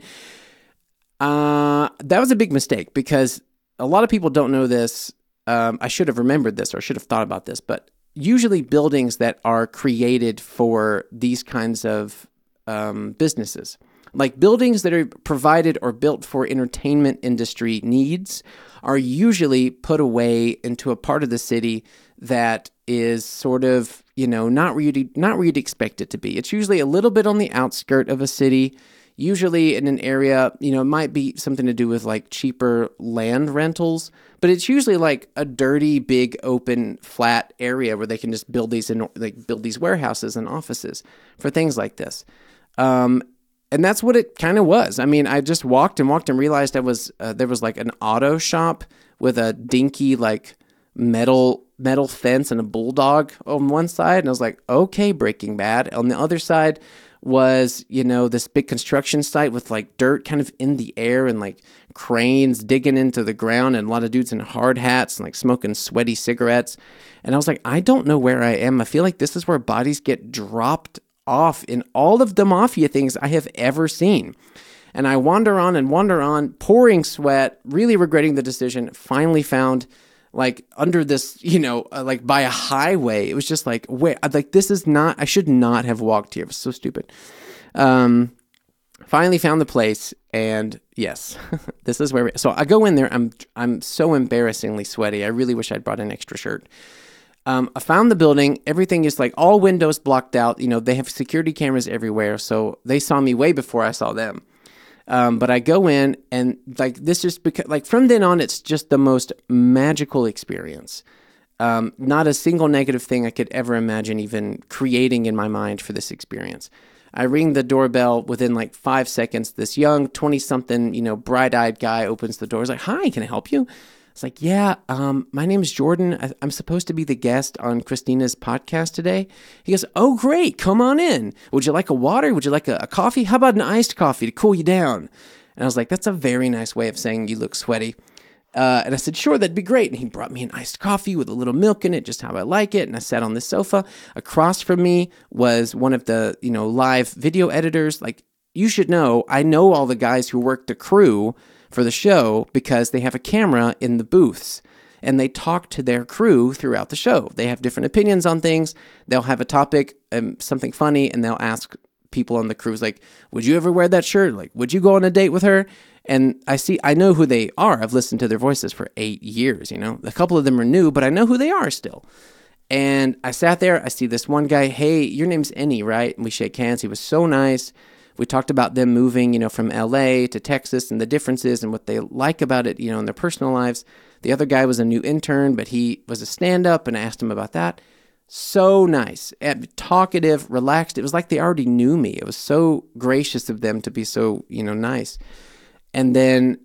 Uh, that was a big mistake because a lot of people don't know this. Um, I should have remembered this or I should have thought about this, but usually buildings that are created for these kinds of um, businesses, like buildings that are provided or built for entertainment industry needs, are usually put away into a part of the city that is sort of, you know, not where you'd, not where you'd expect it to be. It's usually a little bit on the outskirt of a city, usually in an area, you know, it might be something to do with like cheaper land rentals, but it's usually like a dirty, big, open, flat area where they can just build these, in, like build these warehouses and offices for things like this. Um, And that's what it kind of was. I mean, I just walked and walked and realized I was uh, there was like an auto shop with a dinky like metal metal fence and a bulldog on one side, and I was like, okay, Breaking Bad. On the other side was, you know, this big construction site with like dirt kind of in the air and like cranes digging into the ground and a lot of dudes in hard hats and like smoking sweaty cigarettes. And I was like, I don't know where I am. I feel like this is where bodies get dropped off in all of the mafia things I have ever seen. And I wander on and wander on, pouring sweat, really regretting the decision, finally found like under this, you know, uh, like by a highway. It was just like, wait, like this is not, I should not have walked here. It was so stupid. Um, finally found the place and yes, this is where, we, so I go in there. I'm, I'm so embarrassingly sweaty. I really wish I'd brought an extra shirt. Um, I found the building. Everything is like all windows blocked out. You know, they have security cameras everywhere. So they saw me way before I saw them. Um, but I go in and like, this is because like from then on, it's just the most magical experience. Um, not a single negative thing I could ever imagine even creating in my mind for this experience. I ring the doorbell within like five seconds. This young twenty something, you know, bright-eyed guy opens the door. He's like, hi, can I help you? It's like, yeah, um, my name is Jordan. I, I'm supposed to be the guest on Christina's podcast today. He goes, oh, great. Come on in. Would you like a water? Would you like a, a coffee? How about an iced coffee to cool you down? And I was like, that's a very nice way of saying you look sweaty. Uh, and I said, sure, that'd be great. And he brought me an iced coffee with a little milk in it, just how I like it. And I sat on the sofa. Across from me was one of the, you know, live video editors. Like, you should know, I know all the guys who work the crew for the show because they have a camera in the booths and they talk to their crew throughout the show. They have different opinions on things. They'll have a topic, um, something funny, and they'll ask people on the crews like, would you ever wear that shirt? Like, would you go on a date with her? And I see, I know who they are. I've listened to their voices for eight years, you know, a couple of them are new, but I know who they are still. And I sat there, I see this one guy, hey, your name's Ennie, right? And we shake hands. He was so nice. We talked about them moving, you know, from L A to Texas and the differences and what they like about it, you know, in their personal lives. The other guy was a new intern, but he was a stand-up, and I asked him about that. So nice, talkative, relaxed. It was like they already knew me. It was so gracious of them to be so, you know, nice. And then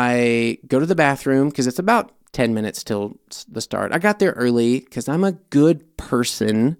I go to the bathroom because it's about ten minutes till the start. I got there early because I'm a good person.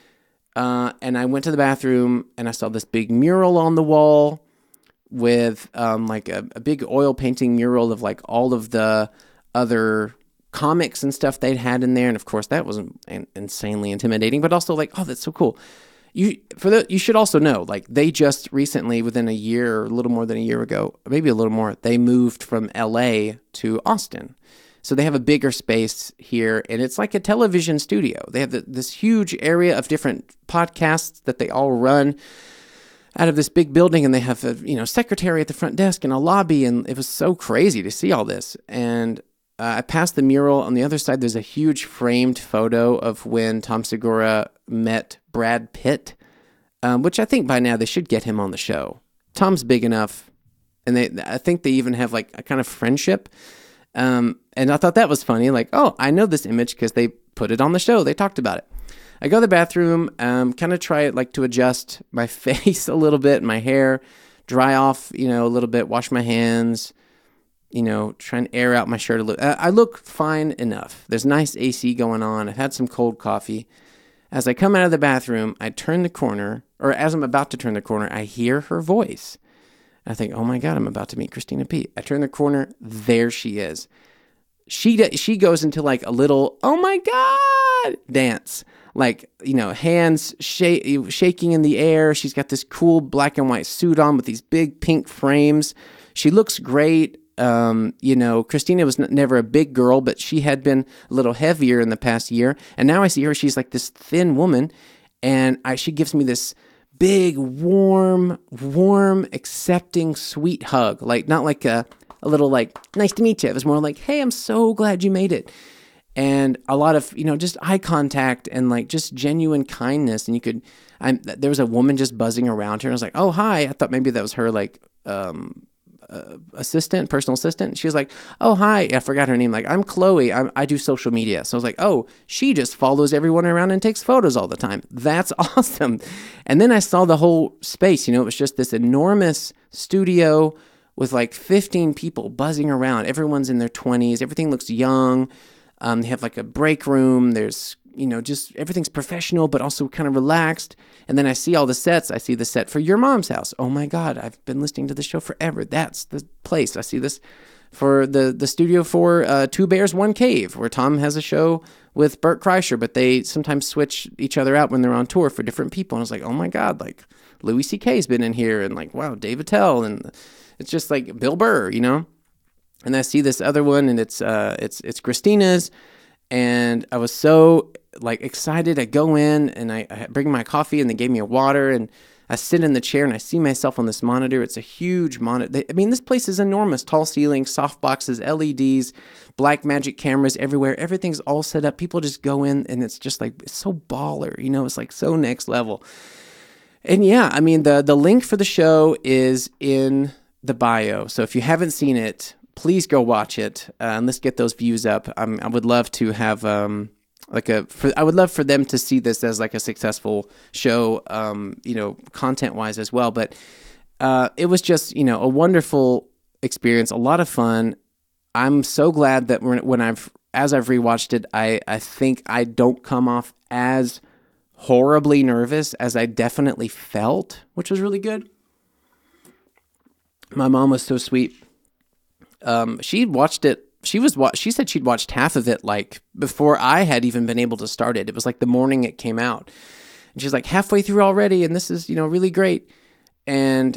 Uh, and I went to the bathroom and I saw this big mural on the wall with um, like a, a big oil painting mural of like all of the other comics and stuff they'd had in there. And of course that wasn't in- insanely intimidating, but also like, oh, that's so cool. You for the, you should also know, like they just recently, within a year or a little more than a year ago, maybe a little more, they moved from L A to Austin. So they have a bigger space here, and it's like a television studio. They have the, this huge area of different podcasts that they all run out of this big building, and they have a, you know, secretary at the front desk and a lobby, and it was so crazy to see all this. And uh, I passed the mural. On the other side, there's a huge framed photo of when Tom Segura met Brad Pitt, um, which I think by now they should get him on the show. Tom's big enough, and they I think they even have like a kind of friendship. Um, and I thought that was funny. Like, oh, I know this image because they put it on the show. They talked about it. I go to the bathroom, um, kind of try like to adjust my face a little bit, my hair, dry off, you know, a little bit, wash my hands, you know, try and air out my shirt a little. I look fine enough. There's nice A C going on. I've had some cold coffee. As I come out of the bathroom, I turn the corner, or as I'm about to turn the corner, I hear her voice. I think, oh my God, I'm about to meet Christina P. I turn the corner, there she is. She she goes into like a little, oh my God, dance. like, you know, hands sh- shaking in the air. She's got this cool black and white suit on with these big pink frames. She looks great. Um, you know, Christina was n- never a big girl, but she had been a little heavier in the past year. And now I see her, she's like this thin woman. And I, she gives me this big, warm, warm, accepting, sweet hug. Like, not like a, a little like, nice to meet you. It was more like, hey, I'm so glad you made it. And a lot of, you know, just eye contact and like just genuine kindness. And you could, I there was a woman just buzzing around her. And I was like, oh, hi. I thought maybe that was her like um, uh, assistant, personal assistant. She was like, oh, hi. I forgot her name. Like, I'm Chloe. I'm, I do social media. So I was like, oh, she just follows everyone around and takes photos all the time. That's awesome. And then I saw the whole space. You know, it was just this enormous studio with like fifteen people buzzing around. Everyone's in their twenties. Everything looks young. Um, they have like a break room. There's, you know, just everything's professional, but also kind of relaxed. And then I see all the sets. I see the set for Your Mom's House. Oh my God, I've been listening to the show forever. That's the place. I see this for the, the studio for uh, Two Bears, One Cave, where Tom has a show with Bert Kreischer, but they sometimes switch each other out when they're on tour for different people. And I was like, oh my God, like Louis C K's been in here, and like, wow, Dave Attell, and it's just like Bill Burr, you know? And I see this other one, and it's uh, it's it's Christina's, and I was so like excited. I go in and I, I bring my coffee, and they gave me a water, and I sit in the chair and I see myself on this monitor. It's a huge monitor. I mean, this place is enormous. Tall ceilings, soft boxes, L E Ds, black magic cameras everywhere. Everything's all set up. People just go in, and it's just like it's so baller. You know, it's like so next level. And yeah, I mean, the the link for the show is in the bio. So if you haven't seen it, please go watch it, uh, and let's get those views up. Um, I would love to have um, like a. For, I would love for them to see this as like a successful show, um, you know, content wise as well. But uh, it was just, you know, a wonderful experience, a lot of fun. I'm so glad that when, when I've as I've rewatched it, I I think I don't come off as horribly nervous as I definitely felt, which was really good. My mom was so sweet. Um, she watched it. She was. She said she'd watched half of it like before I had even been able to start it. It was like the morning it came out, and she's like halfway through already, and this is, you know, really great. And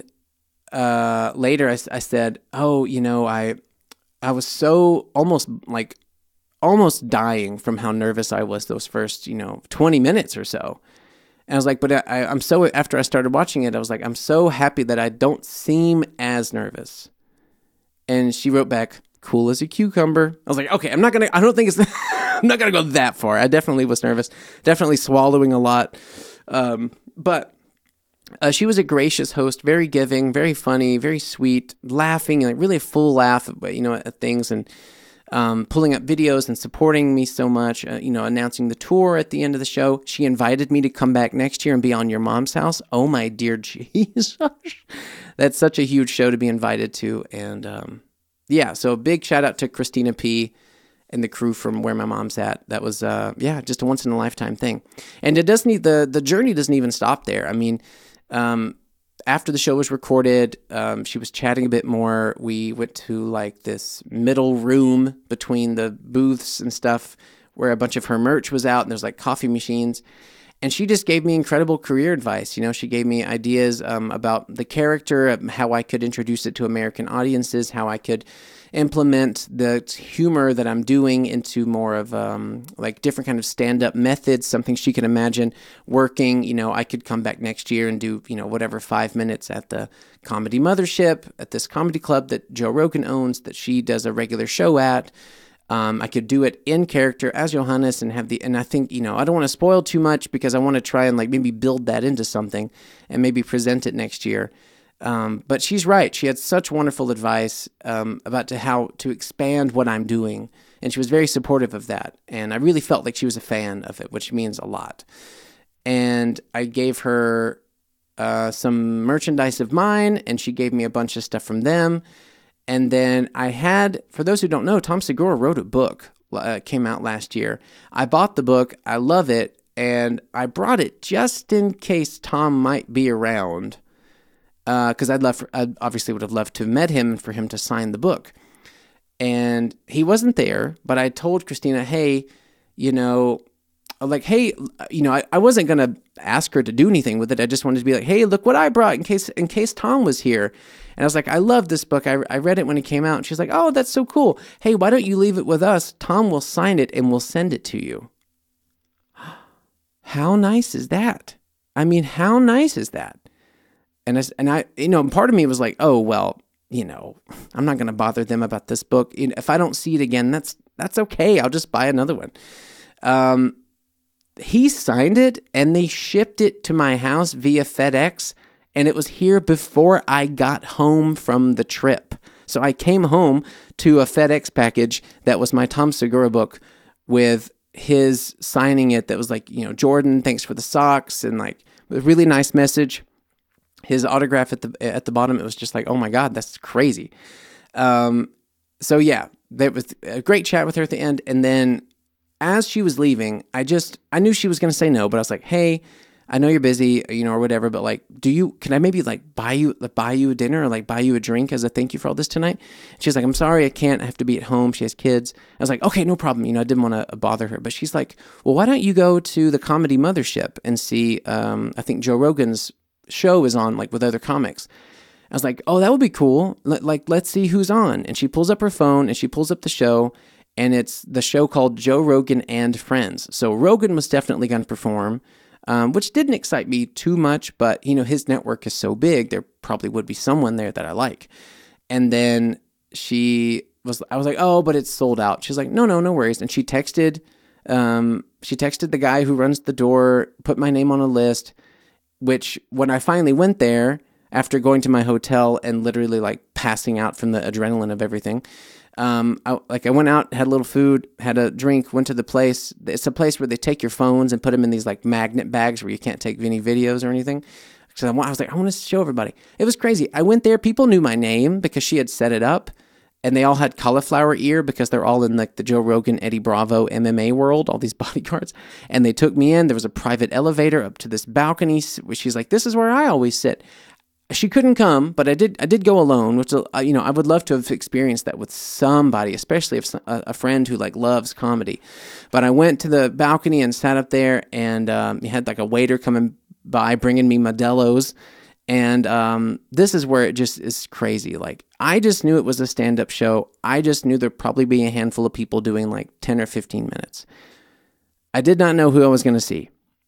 uh, later, I, I said, "Oh, you know, I, I was so almost like almost dying from how nervous I was those first, you know, twenty minutes or so." And I was like, "But I, I'm so." After I started watching it, I was like, "I'm so happy that I don't seem as nervous." And she wrote back, cool as a cucumber. I was like, okay, I'm not going to, I don't think it's, I'm not going to go that far. I definitely was nervous, definitely swallowing a lot. Um, but uh, she was a gracious host, very giving, very funny, very sweet, laughing, like really a full laugh, you know, at things, and um, pulling up videos and supporting me so much, uh, you know, announcing the tour at the end of the show. She invited me to come back next year and be on Your Mom's House. Oh my dear Jesus. That's such a huge show to be invited to. And um, yeah, so a big shout out to Christina P. and the crew from Where My Mom's At. That was, uh, yeah, just a once in a lifetime thing. And it doesn't need, the, the journey doesn't even stop there. I mean, um, after the show was recorded, um, she was chatting a bit more. We went to like this middle room between the booths and stuff where a bunch of her merch was out, and there's like coffee machines. And she just gave me incredible career advice. You know, she gave me ideas um, about the character, how I could introduce it to American audiences, how I could implement the humor that I'm doing into more of um, like different kind of stand-up methods, something she can imagine working. You know, I could come back next year and do, you know, whatever, five minutes at the Comedy Mothership, at this comedy club that Joe Rogan owns, that she does a regular show at. Um, I could do it in character as Johannes and have the, and I think, you know, I don't want to spoil too much because I want to try and like maybe build that into something and maybe present it next year. Um, but she's right. She had such wonderful advice um, about to how to expand what I'm doing. And she was very supportive of that. And I really felt like she was a fan of it, which means a lot. And I gave her uh, some merchandise of mine, and she gave me a bunch of stuff from them. And then I had, for those who don't know, Tom Segura wrote a book, uh, came out last year. I bought the book. I love it. And I brought it just in case Tom might be around. Because uh, I'd love, for, I obviously would have loved to have met him and for him to sign the book. And he wasn't there, but I told Christina, hey, you know, like, hey, you know, I, I wasn't going to ask her to do anything with it. I just wanted to be like, hey, look what I brought in case in case Tom was here. And I was like, I love this book. I, I read it when it came out. And she's like, oh, that's so cool. Hey, why don't you leave it with us? Tom will sign it and we'll send it to you. How nice is that? I mean, how nice is that? And I, and I, you know, part of me was like, oh, well, you know, I'm not going to bother them about this book. You know, if I don't see it again, that's that's okay. I'll just buy another one. Um, he signed it and they shipped it to my house via FedEx, and it was here before I got home from the trip. So I came home to a FedEx package that was my Tom Segura book with his signing it. That was like, you know, Jordan, thanks for the socks, and like a really nice message. His autograph at the at the bottom, it was just like, oh my God, that's crazy. Um, so yeah, that was a great chat with her at the end. And then as she was leaving, I just, I knew she was going to say no, but I was like, hey, I know you're busy, you know, or whatever, but like, do you, can I maybe like buy you, like, buy you a dinner or like buy you a drink as a thank you for all this tonight? She's like, I'm sorry, I can't, I have to be at home. She has kids. I was like, okay, no problem. You know, I didn't want to bother her, but she's like, well, why don't you go to the Comedy Mothership and see, um, I think Joe Rogan's show is on, like with other comics. I was like, oh, that would be cool. Let, like, let's see who's on. And she pulls up her phone and she pulls up the show, and it's the show called Joe Rogan and Friends. So Rogan was definitely going to perform, um, which didn't excite me too much, but you know, his network is so big, there probably would be someone there that I like. And then she was, I was like, oh, but it's sold out. She's like, no, no, no worries. And she texted, um, she texted the guy who runs the door, put my name on a list, which when I finally went there, after going to my hotel and literally like passing out from the adrenaline of everything, um, I, like I went out, had a little food, had a drink, went to the place. It's a place where they take your phones and put them in these like magnet bags where you can't take any videos or anything. So I was like, I want to show everybody. It was crazy. I went there. People knew my name because she had set it up, and they all had cauliflower ear because they're all in like the Joe Rogan, Eddie Bravo M M A world, all these bodyguards. And they took me in. There was a private elevator up to this balcony. She's like, this is where I always sit. She couldn't come, but I did I did go alone, which, uh, you know, I would love to have experienced that with somebody, especially if a, a friend who like loves comedy. But I went to the balcony and sat up there, and um, you had like a waiter coming by bringing me Modelo's. And um, this is where it just is crazy. Like, I just knew it was a stand-up show. I just knew there'd probably be a handful of people doing like ten or fifteen minutes. I did not know who I was going to see.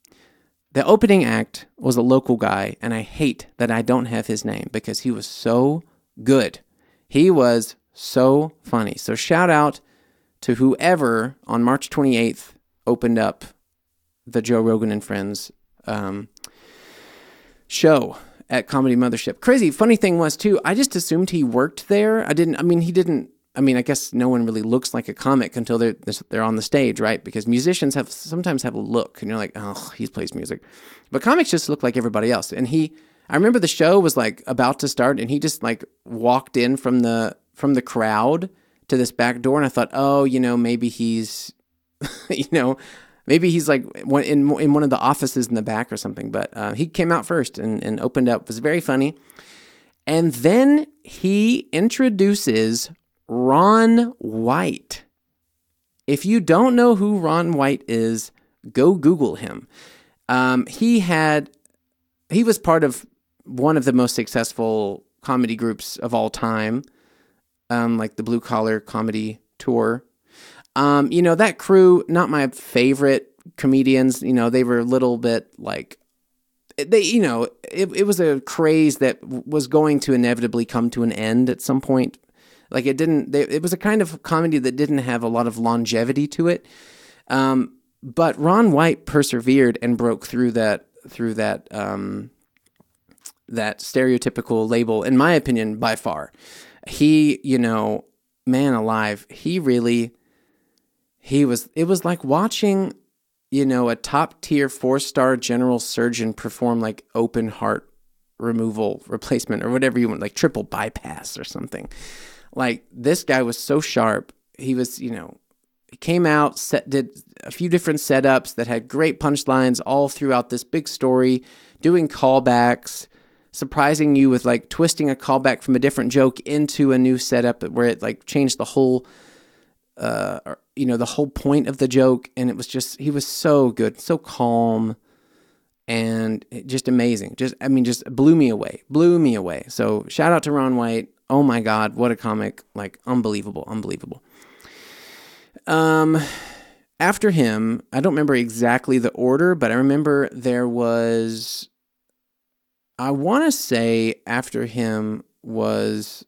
The opening act was a local guy, and I hate that I don't have his name because he was so good. He was so funny. So shout out to whoever on March twenty-eighth opened up the Joe Rogan and Friends um, show at Comedy Mothership. Crazy. Funny thing was too, I just assumed he worked there. I didn't, I mean, he didn't, I mean, I guess no one really looks like a comic until they're, they're on the stage, right? Because musicians have, sometimes have a look and you're like, oh, he plays music. But comics just look like everybody else. And he, I remember the show was like about to start and he just like walked in from the, from the crowd to this back door. And I thought, oh, you know, maybe he's, you know, maybe he's like in in one of the offices in the back or something. But uh, he came out first and, and opened up. It was very funny. And then he introduces Ron White. If you don't know who Ron White is, go Google him. Um, he had, he was part of one of the most successful comedy groups of all time, um, like the Blue Collar Comedy Tour. Um, you know, that crew, not my favorite comedians. You know, they were a little bit like, they, you know, it, it was a craze that was going to inevitably come to an end at some point. Like it didn't, they, it was a kind of comedy that didn't have a lot of longevity to it. Um, but Ron White persevered and broke through that, through that, um, that stereotypical label, in my opinion, by far. He, you know, man alive, he really, he was, it was like watching, you know, a top tier four-star general surgeon perform like open heart removal replacement or whatever you want, like triple bypass or something. Like this guy was so sharp. He was, you know, he came out, set, did a few different setups that had great punchlines all throughout this big story, doing callbacks, surprising you with like twisting a callback from a different joke into a new setup where it like changed the whole, uh, you know, the whole point of the joke. And it was just, he was so good, so calm, and just amazing. Just, I mean, just blew me away, blew me away. So shout out to Ron White. Oh my God, what a comic. Like, unbelievable, unbelievable. Um, after him, I don't remember exactly the order, but I remember there was, I want to say after him was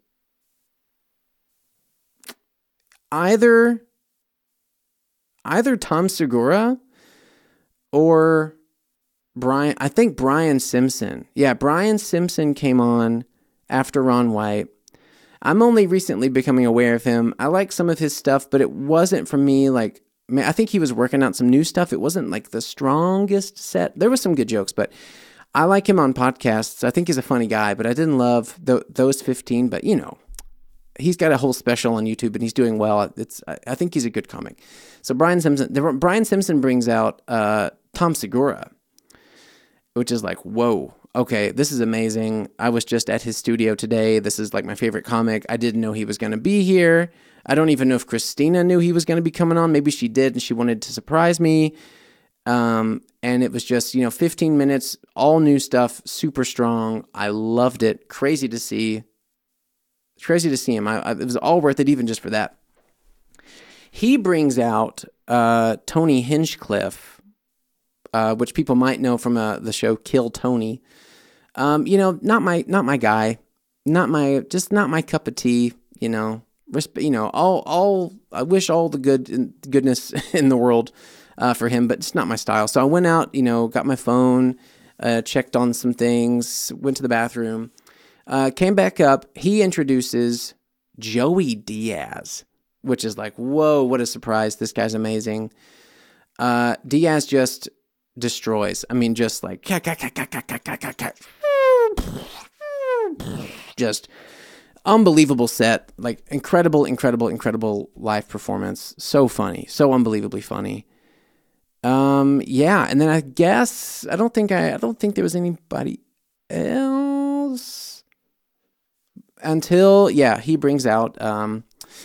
either, either Tom Segura or Brian, I think Brian Simpson. Yeah, Brian Simpson came on after Ron White. I'm only recently becoming aware of him. I like some of his stuff, but it wasn't for me like, I think he was working out some new stuff. It wasn't like the strongest set. There was some good jokes, but I like him on podcasts. I think he's a funny guy, but I didn't love th- those fifteen, but you know, he's got a whole special on YouTube and he's doing well. It's, I think he's a good comic. So Brian Simpson, Brian Simpson brings out uh, Tom Segura, which is like, whoa, okay, this is amazing. I was just at his studio today. This is like my favorite comic. I didn't know he was going to be here. I don't even know if Christina knew he was going to be coming on. Maybe she did and she wanted to surprise me. Um, and it was just, you know, fifteen minutes, all new stuff, super strong. I loved it. Crazy to see. Crazy to see him. I, I, it was all worth it, even just for that. He brings out uh, Tony Hinchcliffe, uh, which people might know from uh, the show Kill Tony. Um, you know, not my not my guy, not my just not my cup of tea. You know, Resp- you know, all all. I wish all the good goodness in the world uh, for him, but it's not my style. So I went out, you know, got my phone, uh, checked on some things, went to the bathroom. Uh, came back up. He introduces Joey Diaz, which is like, whoa, what a surprise. This guy's amazing. Uh, Diaz just destroys. I mean, just like, just unbelievable set. Like, incredible, incredible, incredible live performance. So funny. So unbelievably funny. Um, yeah. And then I guess, I don't think I, I don't think there was anybody else. Until, yeah, he brings out um,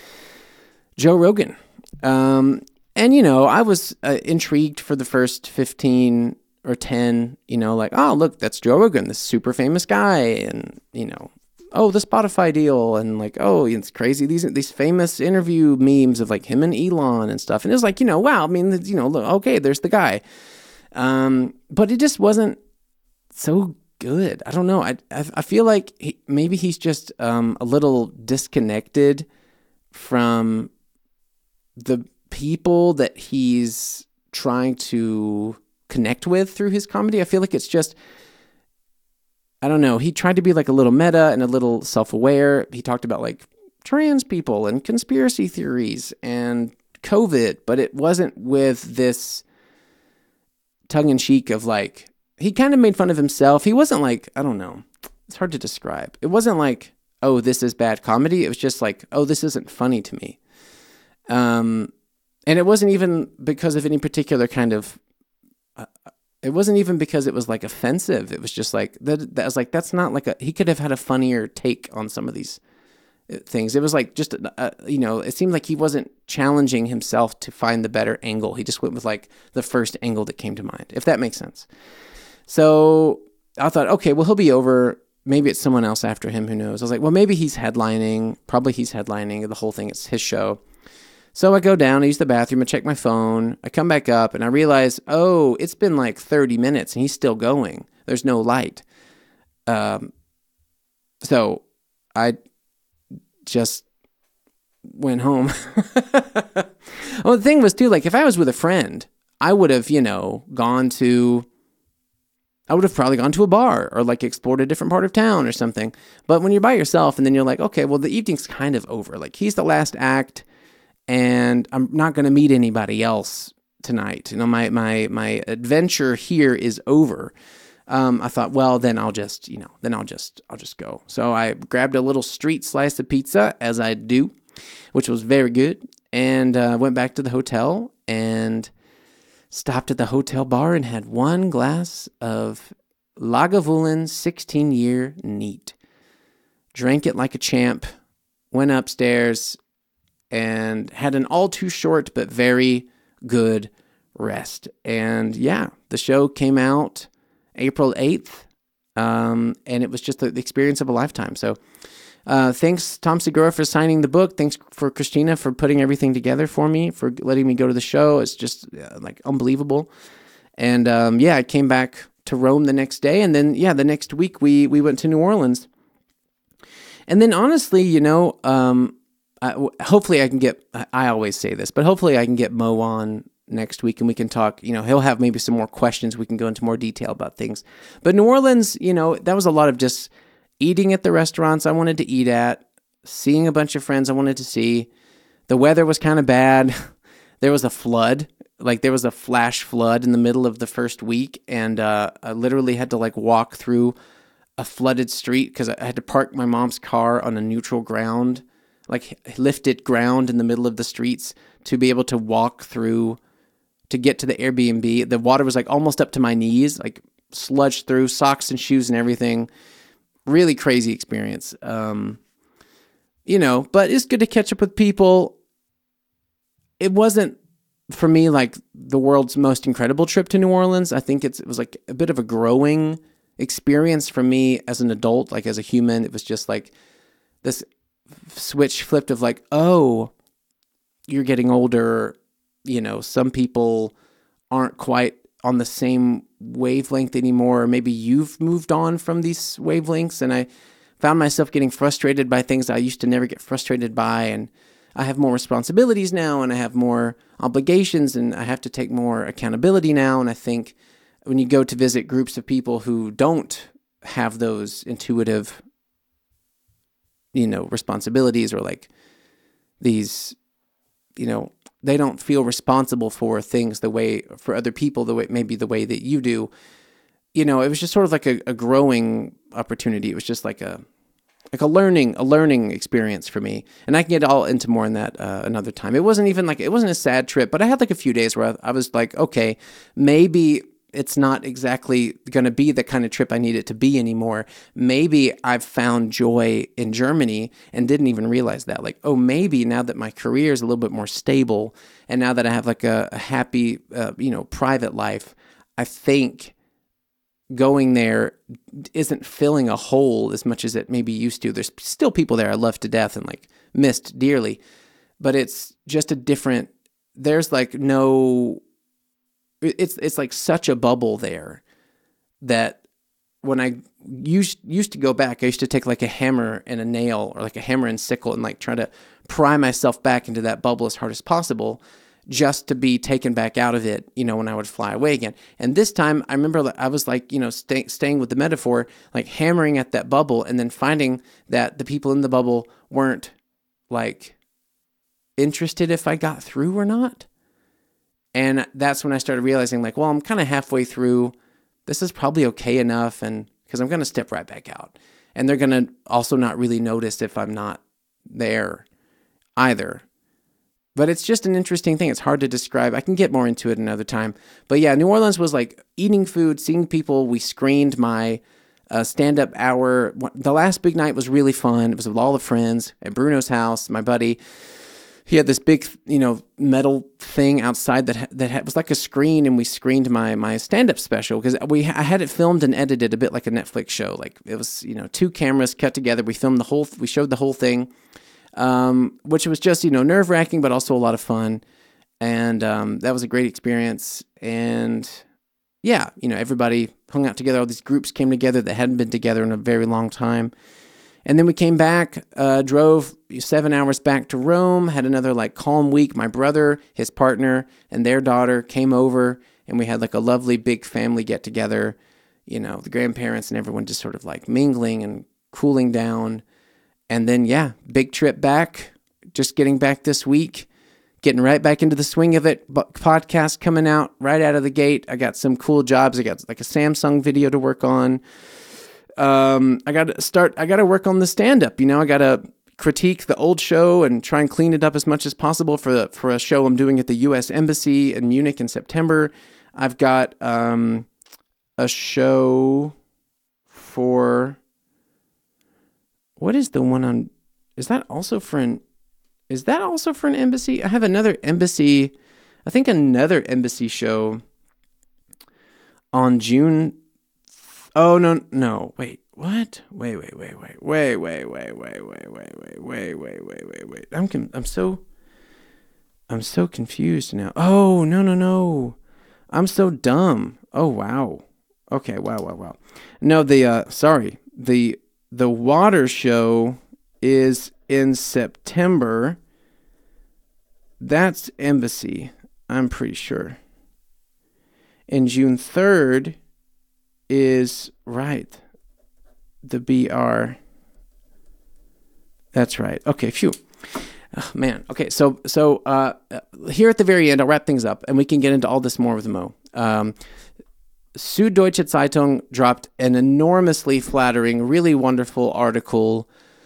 Joe Rogan. Um, and, you know, I was uh, intrigued for the first fifteen or ten, you know, like, oh, look, that's Joe Rogan, this super famous guy. And, you know, oh, the Spotify deal. And like, oh, it's crazy. These these famous interview memes of like him and Elon and stuff. And it was like, you know, wow, I mean, you know, look, okay, there's the guy. Um, but it just wasn't so good. I don't know. I I, I feel like he, maybe he's just um, a little disconnected from the people that he's trying to connect with through his comedy. I feel like it's just, I don't know. He tried to be like a little meta and a little self-aware. He talked about like trans people and conspiracy theories and COVID, but it wasn't with this tongue-in-cheek of like, he kind of made fun of himself. He wasn't like, I don't know. It's hard to describe. It wasn't like, oh, this is bad comedy. It was just like, oh, this isn't funny to me. Um, and it wasn't even because of any particular kind of, uh, it wasn't even because it was like offensive. It was just like, that, that was like, that's not like a, he could have had a funnier take on some of these things. It was like just, uh, you know, it seemed like he wasn't challenging himself to find the better angle. He just went with like the first angle that came to mind, if that makes sense. So I thought, okay, well, he'll be over. Maybe it's someone else after him. Who knows? I was like, well, maybe he's headlining. Probably he's headlining the whole thing. It's his show. So I go down, I use the bathroom, I check my phone. I come back up and I realize, oh, it's been like thirty minutes and he's still going. There's no light. Um, so I just went home. Well, the thing was too, like if I was with a friend, I would have, you know, gone to, I would have probably gone to a bar or like explored a different part of town or something. But when you're by yourself and then you're like, okay, well, the evening's kind of over. Like he's the last act and I'm not going to meet anybody else tonight. You know, my, my, my adventure here is over. Um, I thought, well, then I'll just, you know, then I'll just, I'll just go. So I grabbed a little street slice of pizza, as I do, which was very good, and uh, went back to the hotel and stopped at the hotel bar and had one glass of Lagavulin sixteen-year neat. Drank it like a champ, went upstairs, and had an all too short but very good rest. And yeah, the show came out April eighth, um, and it was just the experience of a lifetime. So uh, thanks, Tom Segura, for signing the book. Thanks for Christina for putting everything together for me, for letting me go to the show. It's just uh, like unbelievable. And um, yeah, I came back to Rome the next day, and then yeah, the next week we we went to New Orleans. And then honestly, you know, um, I, hopefully I can get, I always say this, but hopefully I can get Mo on next week and we can talk, you know, he'll have maybe some more questions. We can go into more detail about things. But New Orleans, you know, that was a lot of just eating at the restaurants I wanted to eat at, seeing a bunch of friends I wanted to see. The weather was kind of bad. There was a flood. Like there was a flash flood in the middle of the first week. And uh, I literally had to like walk through a flooded street because I had to park my mom's car on a neutral ground, like lifted ground in the middle of the streets to be able to walk through to get to the Airbnb. The water was like almost up to my knees, like sludged through, socks and shoes and everything. Really crazy experience. Um, you know, but it's good to catch up with people. It wasn't for me like the world's most incredible trip to New Orleans. I think it's, it was like a bit of a growing experience for me as an adult, like as a human. It was just like this switch flipped of like, oh, you're getting older. You know, some people aren't quite on the same wavelength anymore. Maybe you've moved on from these wavelengths. And I found myself getting frustrated by things I used to never get frustrated by. And I have more responsibilities now, and I have more obligations, and I have to take more accountability now. And I think when you go to visit groups of people who don't have those intuitive, you know, responsibilities, or like these, you know, they don't feel responsible for things the way, for other people, the way, maybe the way that you do, you know, it was just sort of like a, a growing opportunity. It was just like a, like a learning, a learning experience for me. And I can get all into more in that uh, another time. It wasn't even like, it wasn't a sad trip, but I had like a few days where I, I was like, okay, maybe it's not exactly going to be the kind of trip I need it to be anymore. Maybe I've found joy in Germany and didn't even realize that. Like, oh, maybe now that my career is a little bit more stable, and now that I have like a, a happy, uh, you know, private life, I think going there isn't filling a hole as much as it maybe used to. There's still people there I love to death and like missed dearly, but it's just a different, there's like no, it's it's like such a bubble there that when I used used to go back, I used to take like a hammer and a nail, or like a hammer and sickle, and like try to pry myself back into that bubble as hard as possible, just to be taken back out of it, you know, when I would fly away again. And this time, I remember I was like, you know, stay, staying with the metaphor, like hammering at that bubble, and then finding that the people in the bubble weren't like interested if I got through or not. And that's when I started realizing, like, well, I'm kind of halfway through. This is probably okay enough, and because I'm going to step right back out. And they're going to also not really notice if I'm not there either. But it's just an interesting thing. It's hard to describe. I can get more into it another time. But yeah, New Orleans was like eating food, seeing people. We screened my uh, stand-up hour. The last big night was really fun. It was with all the friends at Bruno's house, my buddy. He had this big, you know, metal thing outside that that was like a screen, and we screened my my stand-up special because we I had it filmed and edited a bit like a Netflix show. Like it was, you know, two cameras cut together. We filmed the whole, we showed the whole thing, um, which was just, you know, nerve-wracking, but also a lot of fun. And um, that was a great experience. And yeah, you know, everybody hung out together. All these groups came together that hadn't been together in a very long time. And then we came back, uh, drove seven hours back to Rome, had another like calm week. My brother, his partner, and their daughter came over, and we had like a lovely big family get together, you know, the grandparents and everyone just sort of like mingling and cooling down. And then, yeah, big trip back, just getting back this week, getting right back into the swing of it. Podcast coming out right out of the gate. I got some cool jobs. I got like a Samsung video to work on. Um, I got to start, I got to work on the stand-up, you know, I got to critique the old show and try and clean it up as much as possible for the, for a show I'm doing at the U S Embassy in Munich in September. I've got, um, a show for, what is the one on, is that also for an, Is that also for an embassy? I have another embassy, I think another embassy show on June. Oh, no, no, wait, what? Wait, wait, wait, wait, wait, wait, wait, wait, wait, wait, wait, wait, wait, wait, wait, wait. I'm, com- I'm so, I'm so confused now. Oh, no, no, no. I'm so dumb. Oh, wow. Okay, wow, wow, wow. No, the, uh, sorry, the, the water show is in September. That's embassy, I'm pretty sure. And June third is, right, the B R. That's right. Okay, phew. Oh, man. Okay, so so uh, here at the very end, I'll wrap things up, and we can get into all this more with Mo. Um, Süddeutsche Zeitung dropped an enormously flattering, really wonderful article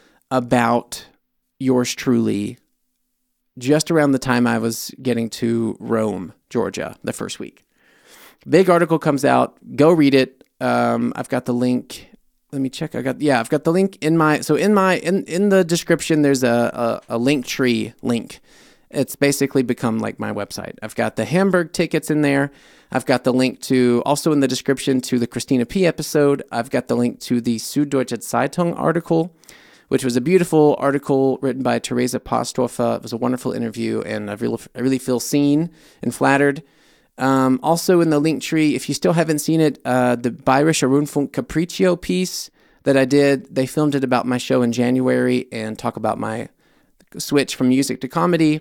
about yours truly just around the time I was getting to Rome, Georgia, the first week. Big article comes out. Go read it. Um, I've got the link. Let me check. I got yeah. I've got the link in my so in my in, in the description. There's a, a a Linktree link. It's basically become like my website. I've got the Hamburg tickets in there. I've got the link to also in the description to the Christina P episode. I've got the link to the Süddeutsche Zeitung article, which was a beautiful article written by Teresa Posthofer. It was a wonderful interview, and I really I really feel seen and flattered. Um, also in the Linktree, if you still haven't seen it, uh, the Bayerischer Rundfunk Capriccio piece that I did, they filmed it about my show in January and talk about my switch from music to comedy.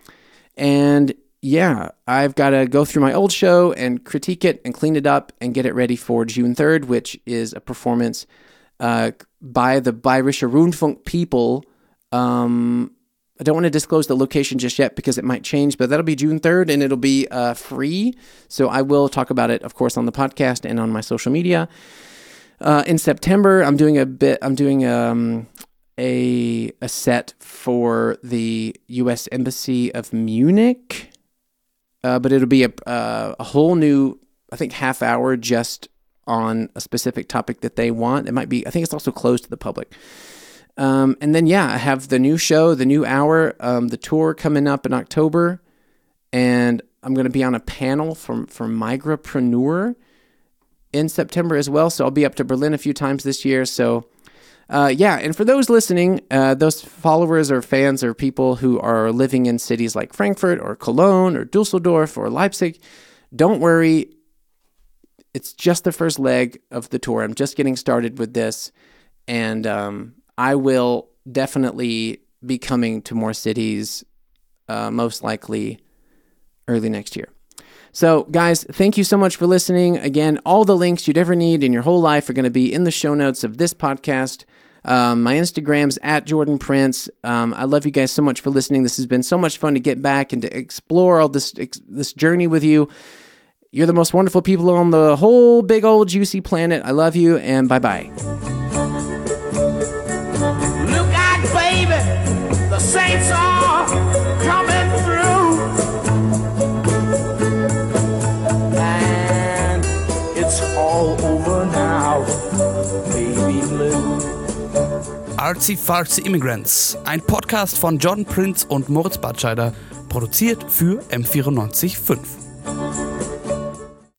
And yeah, I've got to go through my old show and critique it and clean it up and get it ready for June third, which is a performance uh, by the Bayerischer Rundfunk people. Um, I don't want to disclose the location just yet because it might change, but that'll be June third and it'll be uh, free. So I will talk about it, of course, on the podcast and on my social media. Uh, in September, I'm doing a bit. I'm doing um, a a set for the U S Embassy of Munich, uh, but it'll be a uh, a whole new, I think, half hour just on a specific topic that they want. It might be. I think it's also closed to the public. Um, and then, yeah, I have the new show, the new hour, um, the tour coming up in October, and I'm going to be on a panel from, from Migrapreneur in September as well, so I'll be up to Berlin a few times this year, so, uh, yeah, and for those listening, uh, those followers or fans or people who are living in cities like Frankfurt or Cologne or Dusseldorf or Leipzig, don't worry, it's just the first leg of the tour. I'm just getting started with this, and, um... I will definitely be coming to more cities, uh, most likely early next year. So, guys, thank you so much for listening. Again, all the links you'd ever need in your whole life are going to be in the show notes of this podcast. Um, my Instagram's at Jordan Prince. Um, I love you guys so much for listening. This has been so much fun to get back and to explore all this ex- this journey with you. You're the most wonderful people on the whole big old juicy planet. I love you, and bye-bye.
The saints are coming through, and it's all over now, baby blue.
Artsy Fartsy Immigrants, ein Podcast von Jordan Prince und Moritz Batscheider, produziert für M vierundneunzig Komma fünf.